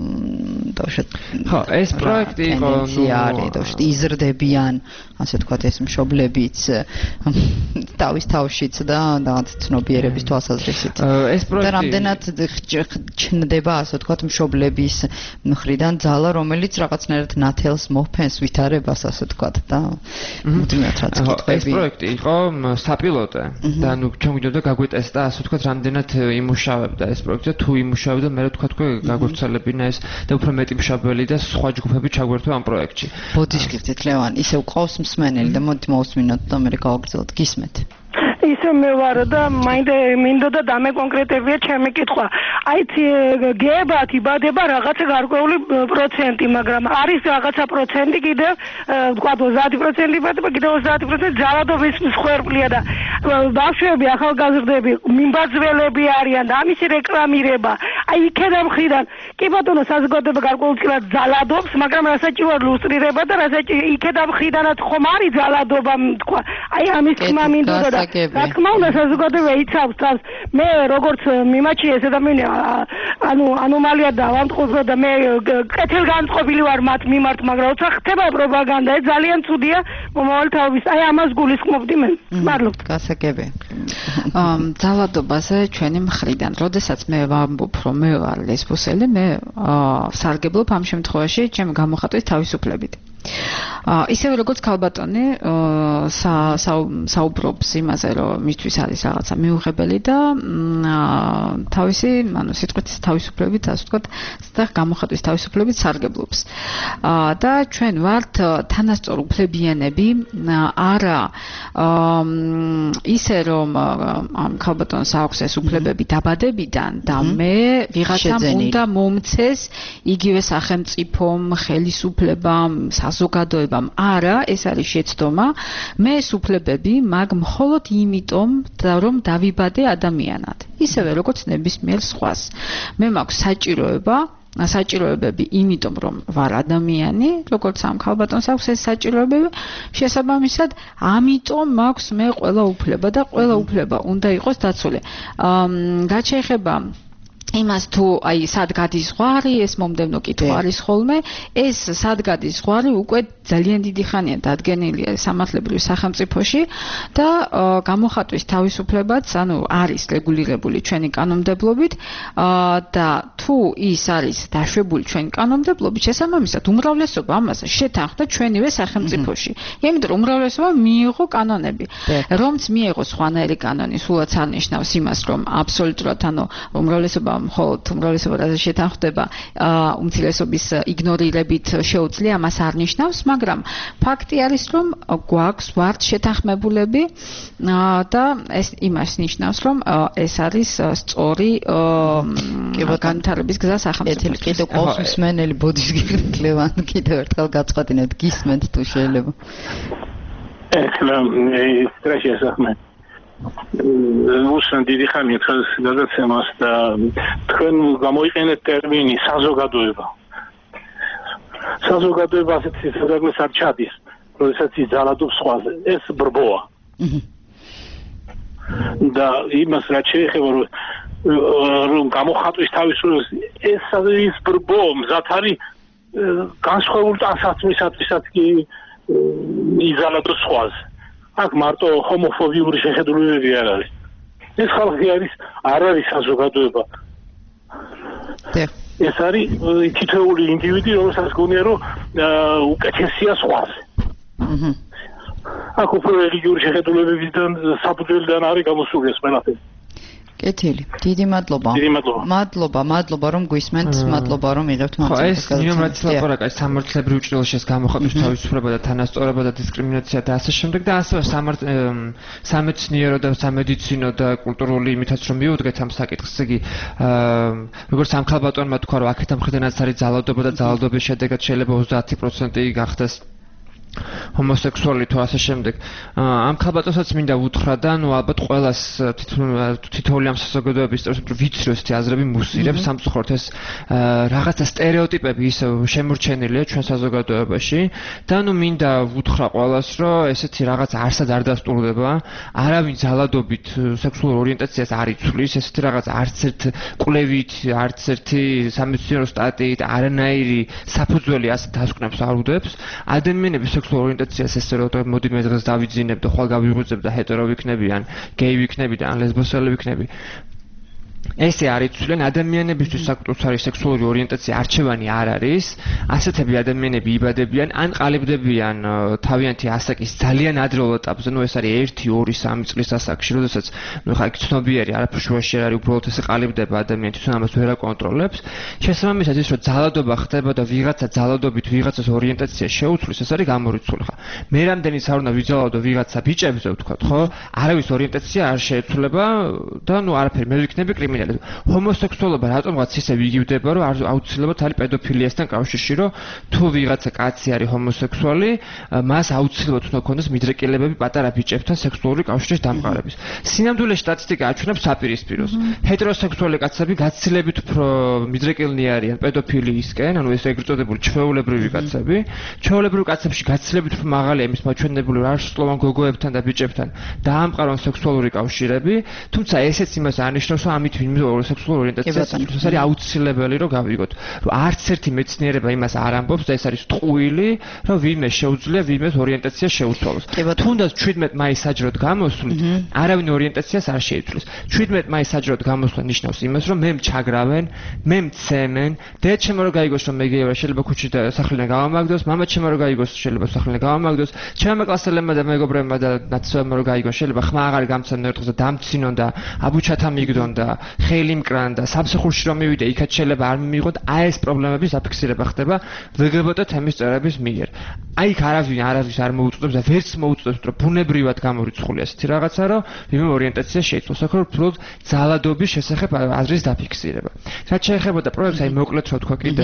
ხო ეს პროექტი იყო ნუ იზრდებიან ასე ვთქვათ ეს მშობლებიც თავის თავშიც და რაღაც ცნობიერების თვალსაზრისით ეს პროექტი და რამდენად ჩნდება ასე ვთქვათ მშობლების მხრიდან ძალა რომელიც რაღაცნაირად ნათელს მოჰფენს ვითარებას ასე ვთქვათ და მუდმივად რაც კითხვები ეს პროექტი იყო საპილოტე და ნუ ჩვენ გვინდოდა გაგვეტესტა ასე ვთქვათ რამდენად იმუშავებდა ეს პროექტი თუ იმუშავებდა მე რა ვთქვათ გაგვეცალებინა ეს და უფრო მეტი მშობელი და სხვა ჯგუფები ჩაგვერთვა ამ პროექტში ბოდიშ გიხდით ლევან ისე ყავს მსმენელი და მოდი მოვსმინოთ და მე გავაგრძელოთ გისმეთ ისე მე ვარ და მაინდა მინდოდა დამეკონკრეტებია ჩემი კითხვა. აი გეებათ იბადება რაღაცა გარკვეული პროცენტი, მაგრამ არის რაღაცა პროცენტი კიდევ თქვა ოცდაათი პროცენტი იბადება, კიდევ ოცდაათი პროცენტი ძალადობის მსხვერპლია და ბავშვები, ახალგაზრდები, მიმბაძველები არიან და ამისი რეკლამირება. აი იქედან მხრიდან კი ბატონო საზოგადოება გარკვეულწილად ძალადობს, მაგრამ რასაჭიროა ლუსტრირება და რასაჭირო იქედან მხრიდანაც ხომ არის ძალადობა თქვა. აი ამის თქმა მინდოდა და რა თქმა უნდა საზოგადოება იცავს თავს მე როგორც მიმაჩნია ეს ადამიანი ანუ ანომალია დავამტყურო და მე კეთილგანწყობილი ვარ მათ მიმართ მაგრამ როცა ხდება პროპაგანდა ეს ძალიან ცუდია მომავალთაობის აი ამას გულისხმობდი მე მადლობ გასაგები ძალადობაზე ჩვენი მხრიდან როდესაც მე ვამბობ რომ მე ვარ ლესბოსელი მე სარგებლობ ამ შემთხვევაში ჩემი გამოხატვის თავისუფლებით ისევე როგორც ქალბატონი საუბრობს იმაზე რომ მისთვის არის რაღაცა მიუღებელი და თავისი ანუ სიტყვით თავისუფლებით ასე ვთქვათ და გამოხატვის თავისუფლებით სარგებლობს და ჩვენ ვართ თანასწორ უფლებიანები არა ისე რომ ამ ქალბატონს აქვს ეს უფლებები დაბადებიდან და მე ვიღაცამ უნდა მომცეს იგივე სახელმწიფომ ხელისუფლებამ საზოგადოებამ არა ეს არის შეცდომა მე ეს უფლებები მაგ მხოლოდ იმიტომ რომ დავიბადე ადამიანად ისევე როგორც ნებისმიერ სხვას მე მაქვს საჭიროება საჭიროებები იმიტომ რომ ვარ ადამიანი როგორც ამ ქალბატონს აქვს ეს საჭიროებები შესაბამისად ამიტომ მაქვს მე ყველა უფლება და ყველა უფლება უნდა იყოს დაცული რაც შეეხება იმას თუ აი სად გადის ზღვარი ეს მომდევნო კითხვა არის ხოლმე ეს სად გადის ზღვარი უკვე ძალიან დიდი ხანია დადგენილია სამართლებრივ სახელმწიფოში და გამოხატვის თავისუფლებაც ანუ არის რეგულირებული ჩვენი კანონმდებლობით და თუ ის არის დაშვებული ჩვენი კანონმდებლობით შესაბამისად უმრავლესობა ამას შეთანხმდა ჩვენივე სახელმწიფოში იმიტომ რომ უმრავლესობა მიიღო კანონები რომც მიიღო სხვანაირი კანონი სულაც არნიშნავს იმას რომ აბსოლუტურად ანუ უმრავლესობა მხოლოდ უმრავლესობაზე შეთანხმდება უმცირესობის იგნორირებით შეუძლია ამას არ ნიშნავს მაგრამ ფაქტი არის რომ გვაქვს ვართ შეთანხმებულები და ეს იმას ნიშნავს რომ ეს არის სწორი განვითარების გზა სახელმწიფოს კიდევ ყავს მსმენელი ბოდიშ გიხდით ლევან კიდევ ერთხელ გაცხადინეთ გისმენთ თუ შეიძლება ეხლა სტრესია სახმე უსან დიდი ხანია ხელს გადაცემას და თქვენ გამოიყენეთ ტერმინი საზოგადოება. საზოგადოება ასეთი სადაგმეს არ ჩადის, როდესაც ის ძალადობს სხვაზე. ეს ბრბოა. და იმას რაც შეეხება რომ გამოხატვის თავისუფლებას ეს ის ბრბო მზად არის განსხვავებული ტანსაცმლისათვისაც კი იზალადოს სხვაზე. აქ მარტო ჰომოფობიური შეხედულებები არ არის. ეს ხალხი არის არ არის საზოგადოება. ეს არის თითოეული ინდივიდი, რომელსაც გონია რომ უკეთესია სხვაზე. აჰა. აქ უფრო რელიგიური შეხედულებებიდან საფუძველიდან არის გამოსული ეს ყველაფერი. კეთილი. დიდი მადლობა. დიდი მადლობა. მადლობა, მადლობა რომ გვისმენთ, მადლობა რომ იღებთ მაგას. ხო, ეს ნიუმრაც ლაპარაკი სამართლებრივ ჭრილშეს გამოხატვის თავისუფლება და თანასწორობა და დისკრიმინაცია და ასე შემდეგ და ასევე სამეცნიერო და სამედიცინო და კულტურული იმითაც რომ მიუდგეთ ამ საკითხს, იგი როგორც სამხალბატონმა თქვა რომ აქეთ ამხდანაც არის ძალადობა და ძალადობის შედეგად შეიძლება ოცდაათი პროცენტი გახდეს ჰომოსექსუალი თუ ასე შემდეგ. ამ ხალბატონსაც მინდა უთხრა და ნუ ალბათ ყველას თითოეული ამ საზოგადოების წევრს ვიცროს თი აზრები მუსირებს სამწუხაროდ ეს რაღაცა სტერეოტიპები ისე შემორჩენილია ჩვენ საზოგადოებაში და ნუ მინდა უთხრა ყველას რომ ესეთი რაღაც არსად არ დასტურდება, არავინ ძალადობით სექსუალურ ორიენტაციას არ იცვლის, ესეთი რაღაც არც ერთ კვლევით, არც ერთი სამეცნიერო სტატიით არანაირი საფუძველი ასე დასკვნებს არ უდებს. ადამიანების სექსუალურ ორიენტაციას ესე რომ მოდი მე დღეს დავიძინებ და ხვალ გავიღვიძებ და ჰეტერო ვიქნები ან გეი ვიქნები და ან ლესბოსელი ვიქნები. ესე არ იცვლიან ადამიანებისთვის საკუთარი სექსუალური ორიენტაცია არჩევანი არ არის. ასეთები ადამიანები იბადებიან ან ყალიბდებიან თავიანთი ასაკის ძალიან ადრეულ ეტაპზე, ნუ ეს არის ერთი, ორი, სამი წლის ასაკში, როდესაც ნუ ხა იქ ცნობიერი არაფერ შუაში არ არის, უბრალოდ ესე ყალიბდება ადამიანი, თვითონ ამას ვერ აკონტროლებს. შესაბამისად ის რომ ძალადობა ხდება და ვიღაცა ძალადობით ვიღაცას ორიენტაცია შეუცვლის, ეს არის გამორიცხული ხა. მე რამდენიც არ უნდა ვიძალადო ვიღაცა ბიჭებზე ვთქვათ, ხო? არავის ორიენტაცია არ შეეცვლება და ნუ არაფერი მე ვიქნები ჰომოსექსუალობა რატომღაც ისე ვიგივდება, რომ აუცილებლად არის პედოფილიასთან კავშირში, რომ თუ ვიღაცა კაცი არის ჰომოსექსუალი, მას აუცილებლად უნდა ქონდეს მიდრეკილებები პატარა ბიჭებთან სექსუალური კავშირის დამყარების. სინამდვილე სტატისტიკა აჩვენებს საპირისპიროს. ჰეტეროსექსუალი კაცები გაცილებით უფრო მიდრეკილნი არიან პედოფილიისკენ, ანუ ეს ეგრეთ წოდებული ჩვეულებრივი კაცები. ჩვეულებრივ კაცებში გაცილებით უფრო მაღალია იმის მაჩვენებელი, რომ არასრულოვან გოგოებთან და ბიჭებთან დაამყარონ სექსუალური კავშირები, თუმცა ესეც იმას არნიშნავს, რომ ამით ვინმე სექსუალური ორიენტაცია ეს არის აუცილებელი რომ გავიგოთ. რომ არც ერთი მეცნიერება იმას არ ამბობს და ეს არის ტყუილი, რომ ვინმე შეუძლია ვინმეს ორიენტაცია შეუცვალოს. თუნდაც შვიდმეტ მაისს საჯროდ გამოსვლით, არავინ ორიენტაციას არ შეიცვლის. შვიდმეტ მაისს საჯროდ გამოსვლა ნიშნავს იმას, რომ მე მჩაგრავენ, მე მცემენ, დედ ჩემო რომ გაიგოს რომ მე გეი ვარ, შეიძლება ქუჩით სახლიდან გავამაგდოს, მამა ჩემო რომ გაიგოს, შეიძლება სახლიდან გავამაგდოს, ჩემო კლასელებმა და მეგობრებმა და ნაცნობმა რომ გაიგოს, შეიძლება ხმა აღარ გამცემ ერთს და დამცინონ და აბუჩათა მიგდონ და ხელი მკრან და სამსახურში რომ მივიდე, იქაც შეიძლება არ მივიღოთ, აი ეს პრობლემების აფიქსირება ხდება ლგბტ თემის წევრების მიერ. აი იქ არავინ არავის არ მოუწოდებს და ვერც მოუწოდებს, რომ ბუნებრივად გამორიცხულია ესეთი რაღაცა, რომ ვინმე ორიენტაცია შეიცვალოს. ახლა უფრო ძალადობის შესახებ აზრის დაფიქსირება. რაც შეეხებოდა პროექტს, აი მოკლედ რო თქვა კიდე,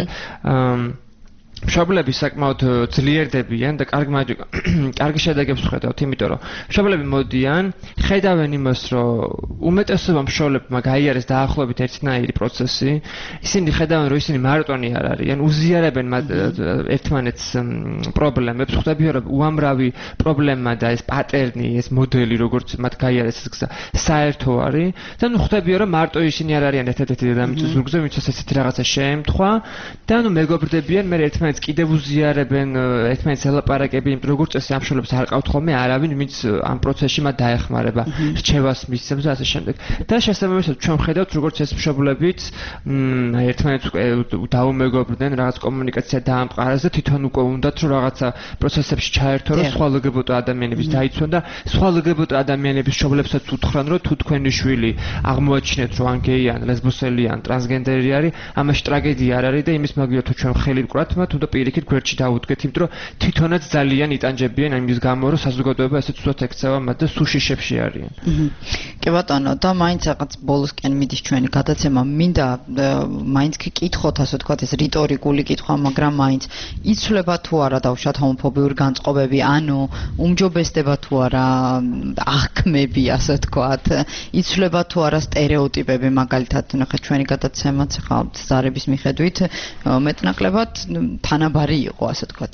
მშობლები საკმაოდ ძლიერდებიან და კარგი კარგი შედეგებს ხედავთ, იმიტომ რომ მშობლები მოდიან, ხედავენ იმას, რომ უმეტესობა მშობლებმა გაიარეს დაახლოებით ერთნაირი პროცესი, ისინი ხედავენ, რომ ისინი მარტონი არ არიან, უზიარებენ ერთმანეთს პრობლემებს, ხვდებიან, რომ უამრავი პრობლემა და ეს პატერნი, ეს მოდელი, როგორც მათ გაიარეს ეს გზა, საერთო არის და ნუ ხვდებიან, რომ მარტო ისინი არ არიან ერთ-ერთი დედამიწის ზურგზე, ვინც ესეთი რაღაცა შეემთხვა და ნუ მეგობრდებიან, მე ერთ ერთმანეთს კიდევ უზიარებენ, ერთმანეთს ელაპარაკებიან, როგორც წესი ამ შოლებს არ ყავთ ხოლმე არავინ, ვინც ამ პროცესში მათ დაეხმარება, რჩევას მისცემს და ასე შემდეგ. და შესაბამისად ჩვენ ხედავთ, როგორც ეს მშობლებიც ერთმანეთს დაუმეგობრდნენ, რაღაც კომუნიკაცია დაამყარეს და თვითონ უკვე უნდათ რომ რაღაცა პროცესებში ჩაერთო, რომ სხვა ლგბტ ადამიანების დაიცვან და სხვა ლგბტ ადამიანების მშობლებსაც უთხრან, რომ თუ თქვენი შვილი აღმოაჩინეთ, რომ ან გეი, ან ლესბოსელი, ან ტრანსგენდერი არის, ამაში ტრაგედია არ არის და იმის მაგივრად თუ ჩვენ ხელი ვკვრათ, მათ უნდა პირიქით გვერდში დავუდგეთ, იმიტომ რომ თვითონაც ძალიან იტანჯებიან ამის გამო, რომ საზოგადოება ესეც უცბად ექცევა მათ და სუშიშებში არიან. კი ბატონო, და მაინც რაღაც ბოლოსკენ მიდის ჩვენი გადაცემა, მინდა მაინც კითხოთ, ასე ვთქვათ, ეს რიტორიკული კითხვა, მაგრამ მაინც იცვლება თუ არა დავუშვათ ჰომოფობიური განწყობები, ანუ უმჯობესდება თუ არა აღქმები, ასე ვთქვათ, იცვლება თუ არა სტერეოტიპები, მაგალითად, ნახე ჩვენი გადაცემაც ხა ზარების მიხედვით მეტნაკლებად თანაბარი იყო, ასე ვთქვათ,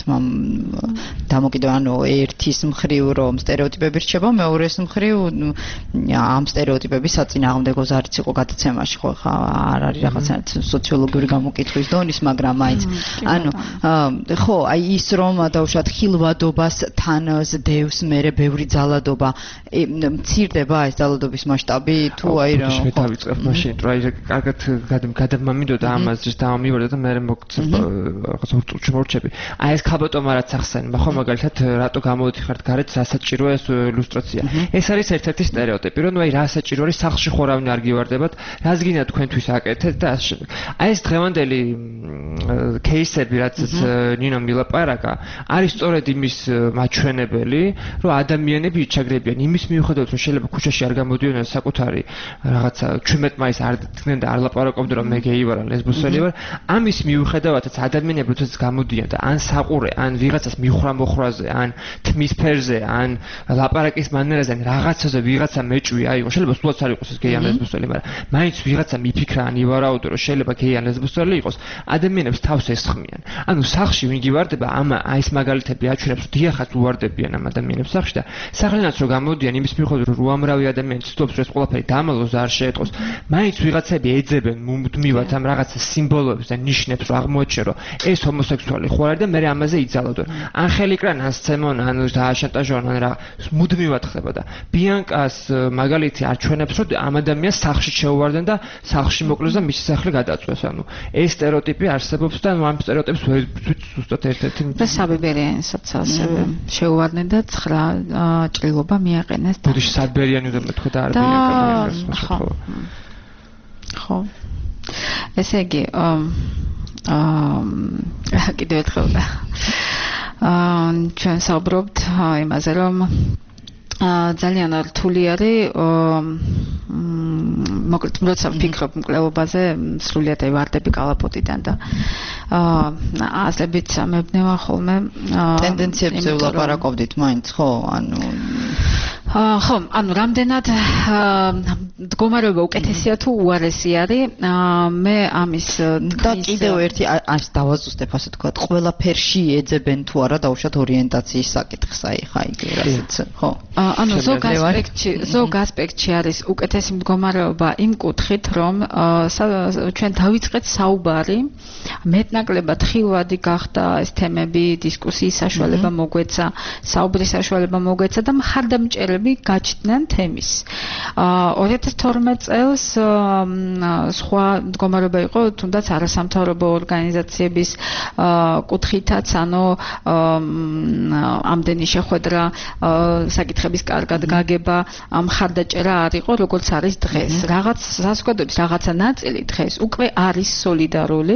დამოკიდებული, ანუ ერთის მხრივ რომ სტერეოტიპები რჩება, მეორეს მხრივ ამ ამ სტერეოტიპების საწინააღმდეგო ზარიც იყო გადაცემაში, ხო, ხა არ არის რაღაცნაირად სოციოლოგიური გამოკითხვის დონის, მაგრამ მაინც ანუ ხო, აი ის რომ დაუშვათ ხილვადობას თან ზდევს მერე ბევრი ძალადობა, მცირდება ეს ძალადობის მასშტაბი თუ აი რა ხო დავიწყებ მაშინ, რა ის კარგად გადამამინდოდა ამას დავამივარდა და მე მოგწევ რაღაც ურჩები. აი ეს ქალბატონმა რაც ახსენება, ხო მაგალითად რატო გამოვიდიხართ გარეთ, რა საჭიროა ეს ილუსტრაცია. ეს არის ერთ-ერთი სტერეოტიპი, რომ აი რა საჭირო არის სახლში ხორავინ არ გივარდებათ, რას გინდა თქვენთვის აკეთეთ და ასე შემდეგ. აი ეს დღევანდელი кейსები, რაც ნინო მილაპარაკა, არის სწორედ იმის მაჩვენებელი, რომ ადამიანები იჩაგრებიან იმის მიუხედავად, რომ შეიძლება ქუჩაში არ გამოდიოდნენ საკუთარი რაღაცა ჩვენმეტ მაის არ დგნენ და არ ლაპარაკობდნენ, რომ მე გეი ვარ, ლესბოსელი ვარ, ამის მიუხედავადაც ადამიანები როდესაც გამოდიან და ან საყურე, ან ვიღაცას მიხრა მოხრაზე, ან თმის ფერზე, ან ლაპარაკის მანერაზე, ან რაღაცაზე ვიღაცა მეჭვი აიღო, შეიძლება სულაც არ იყოს ეს გეი ან ლესბოსელი, მაგრამ მაინც ვიღაცა მიფიქრა ან ივარაუდო, რომ შეიძლება გეი ან ლესბოსელი იყოს, ადამიანებს თავს ესხმიან. ანუ სახლში ვინ გივარდება, ამა აი ეს მაგალითები აჩვენებს, რომ დიახაც უვარდებიან ამ ადამიანებს სახლში და სახლენაც რომ გამოდიან იმის მიუხედავად, რომ უამრავი ადამიანი ცდილობს, რომ ეს ყველაფერი დამალოს არ შეეტყოს, მაინც ვიღაცები ეძებენ მუდმივად ამ რაღაცა სიმბოლოებს და ნიშნებს, რომ აღმოაჩინო, რომ ეს ჰომოსექსუალი ხო არის და მე ამაზე იძალოდო. ან ხელიკრან, ან სცემონ, ან დააშანტაჟონ, ან რა მუდმივად ხდება და ბიანკას მაგალითი არჩვენებს, რომ ამ ადამიანს სახლში შეუვარდნენ და სახლში მოკლეს და მისი სახლი გადაწვეს. ანუ ეს სტერეოტიპი არსებობს და ამ სტერეოტიპს ვერ ზუსტად ერთ-ერთი და საბებერიანსაც ასევე შეუვარდნენ და ცხრა ჭრილობა მიაყენეს და ბუდიში საბებერიანი უნდა მეთქვა და არ ბილიკად ხო ხო ესე იგი აა კიდევ ერთხელ აა ჩვენ საუბრობთ იმაზე რომ ძალიან რთული არის მოკლედ როცა ვფიქრობ მკვლელობაზე სრულიად ვარდები კალაპოტიდან და აზრებით მებნევა ხოლმე ტენდენციებზე ვლაპარაკობდით მაინც ხო ანუ ხო ანუ რამდენად მდგომარეობა უკეთესია თუ უარესი არის მე ამის და კიდევ ერთი ας დავაზუსტებ ასე თქვა ყველაფერში ეძებენ თუ არა დაუშვათ ორიენტაციის საკითხს აი ხა იგი რასაც ხო ანუ ზოგ ასპექტში ზოგ ასპექტში არის უკეთესი მდგომარეობა იმ კუთხით რომ ჩვენ დავიწყეთ საუბარი მეტნაკლებად ხილვადი გახდა ეს თემები დისკუსიის საშუალება მოგვეცა საუბრის საშუალება მოგვეცა და მხარდამჭერები გაჩნდნენ თემის ორი ათას თორმეტ წელს სხვა მდგომარეობა იყო თუნდაც არასამთავრობო ორგანიზაციების კუთხითაც ანუ ამდენი შეხვედრა საკითხების კარგად გაგება მხარდაჭერა არ იყო როგორც არის დღეს რაღაც საზოგადოების რაღაცა ნაწილი დღეს უკვე არის სოლიდარული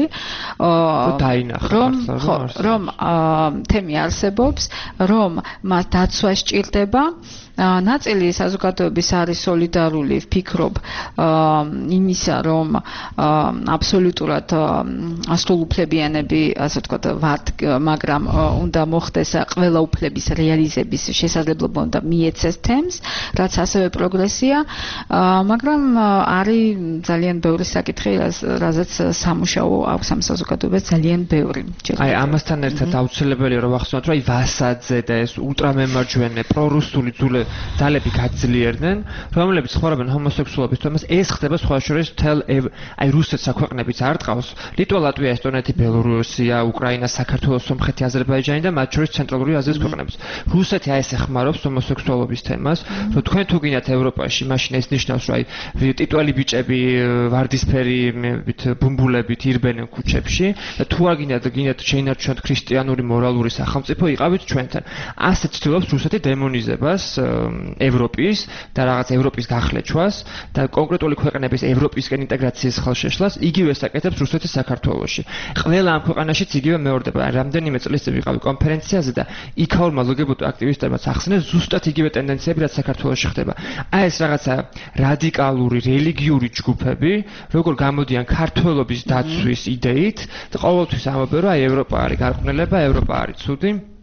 რომ ხო რომ თემი არსებობს რომ მას დაცვა სჭირდება ნაწილი საზოგადოების არის სოლიდარული ვფიქრობ იმისა რომ აბსოლუტურად ასრულუფლებიანები ასე ვთქვათ ვართ მაგრამ უნდა მოხდეს ყველა უფლების რეალიზების შესაძლებლობა და მიეცეს თემს რაც ასევე პროგრესია მაგრამ არის ძალიან ბევრი საკითხი რაზეც სამუშაო აქვს ამ საზოგადოებას ძალიან ბევრი აი ამასთან ერთად აუცილებელია რომ ვახსენოთ რომ აი ვასაძე და ეს ულტრამემარჯვენე პრორუსული ძულე ძალები გაძლიერდნენ, რომლებიც ხმარობენ ჰომოსექსუალობის თემას, ეს ხდება სხვა შორის თელ აი რუსეთსა ქვეყნებიც არ ტყავს, ლიტვა, ლატვია, ესტონეთი, ბელორუსია, უკრაინა, საქართველო, სომხეთი, აზერბაიჯანი და მათ შორის ცენტრალური აზიის ქვეყნებიც. რუსეთი აი ეს ეხმარობს ჰომოსექსუალობის თემას, რომ თქვენ თუ გინდათ ევროპაში, მაშინ ეს ნიშნავს, რომ აი ტიტველი ბიჭები ვარდისფერით ბუმბულებით ირბენენ ქუჩებში და თუ არ გინდათ გინდათ შეინარჩუნოთ ქრისტიანული მორალური სახელმწიფო, იყავით ჩვენთან. ასე ცდილობს რუსეთი დემონიზებას ევროპის და რაღაც ევროპის გახლეჩვას და კონკრეტული ქვეყნების ევროპისკენ ინტეგრაციის ხელშეშლას იგივე საკეთებს რუსეთის საქართველოში. ყველა ამ ქვეყანაშიც იგივე მეორდება. რამდენიმე წლის წინ ვიყავი კონფერენციაზე და იქაურმა ლგბტ აქტივისტებმა ახსენეს ზუსტად იგივე ტენდენციები რაც საქართველოში ხდება. აი ეს რაღაცა რადიკალური რელიგიური ჯგუფები, როგორ გამოდიან ქართველობის დაცვის იდეით და ყოველთვის ამბობენ რომ აი ევროპა არის გარყვნილება, ევროპა არის ცუდი.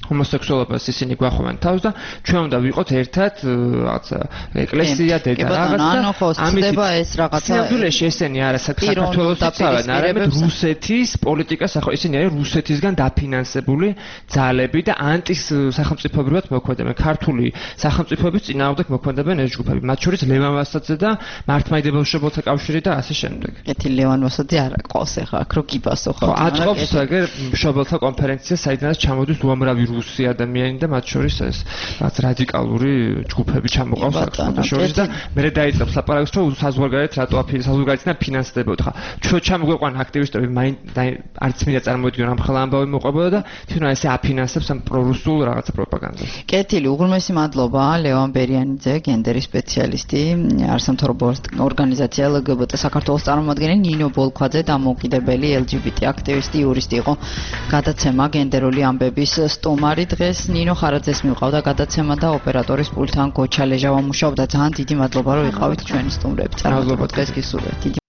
ჰომოსექსუალობას ისინი გვახვევენ თავს და ჩვენ უნდა ვიყოთ ერთად რაღაცა ეკლესია, დედა რაღაცა. ამით ეს რაღაცა სიამდვილეში ესენი არა საქართველოს თავად, არამედ რუსეთის პოლიტიკას, ახლა ისინი არის რუსეთისგან დაფინანსებული ძალები და ანტის სახელმწიფოებრივად მოქმედებენ. ქართული სახელმწიფოების წინააღმდეგ მოქმედებენ ეს ჯგუფები. მათ შორის ლევან ვასაძე და მართლმადიდებელ მშობელთა კავშირი და ასე შემდეგ. ეთი ლევან ვასაძე არა ყავს ახლა აქ რო გიპასო ხო? აწყობს ეგერ მშობელთა კონფერენცია, საიდანაც ჩამოდის უამრავი რუსი ადამიანი და მათ შორის ეს რაც რადიკალური ჯგუფები ჩამოყავს საქართველოს შორის და მე დაიწყებს ლაპარაკს რომ საზღვარგარეთ რატო საზღვარგარეთიდან ფინანსდებოდა. ხა ჩვენ ჩამოგვეყვანა აქტივისტები, არც მინდა წარმოვიდგინო ამ ხელა ამბავი მოყვებოდა და თვითონ ესე აფინანსებს ამ პრორუსულ რაღაცა პროპაგანდას. კეთილი, უღრმესი მადლობა ლევან ბერიანიძე, გენდერის სპეციალისტი, არასამთავრობო ორგანიზაცია ელ გი ბი ტი საქართველოს წარმომადგენელი, ნინო ბოლქვაძე, დამოუკიდებელი ელ ჯი ბი ტი აქტივისტი, იურისტი იყო. გადაცემა გენდერული ამბების სტუმარი დღეს ნინო ხარაძეს მივყავდა გადაცემა და ოპერატორის პულთან გოჩა ლეჟავა მუშაობდა. ძალიან დიდი მადლობა რომ იყავით ჩვენი სტუმრები. მადლობა დღეს გისურვებთ.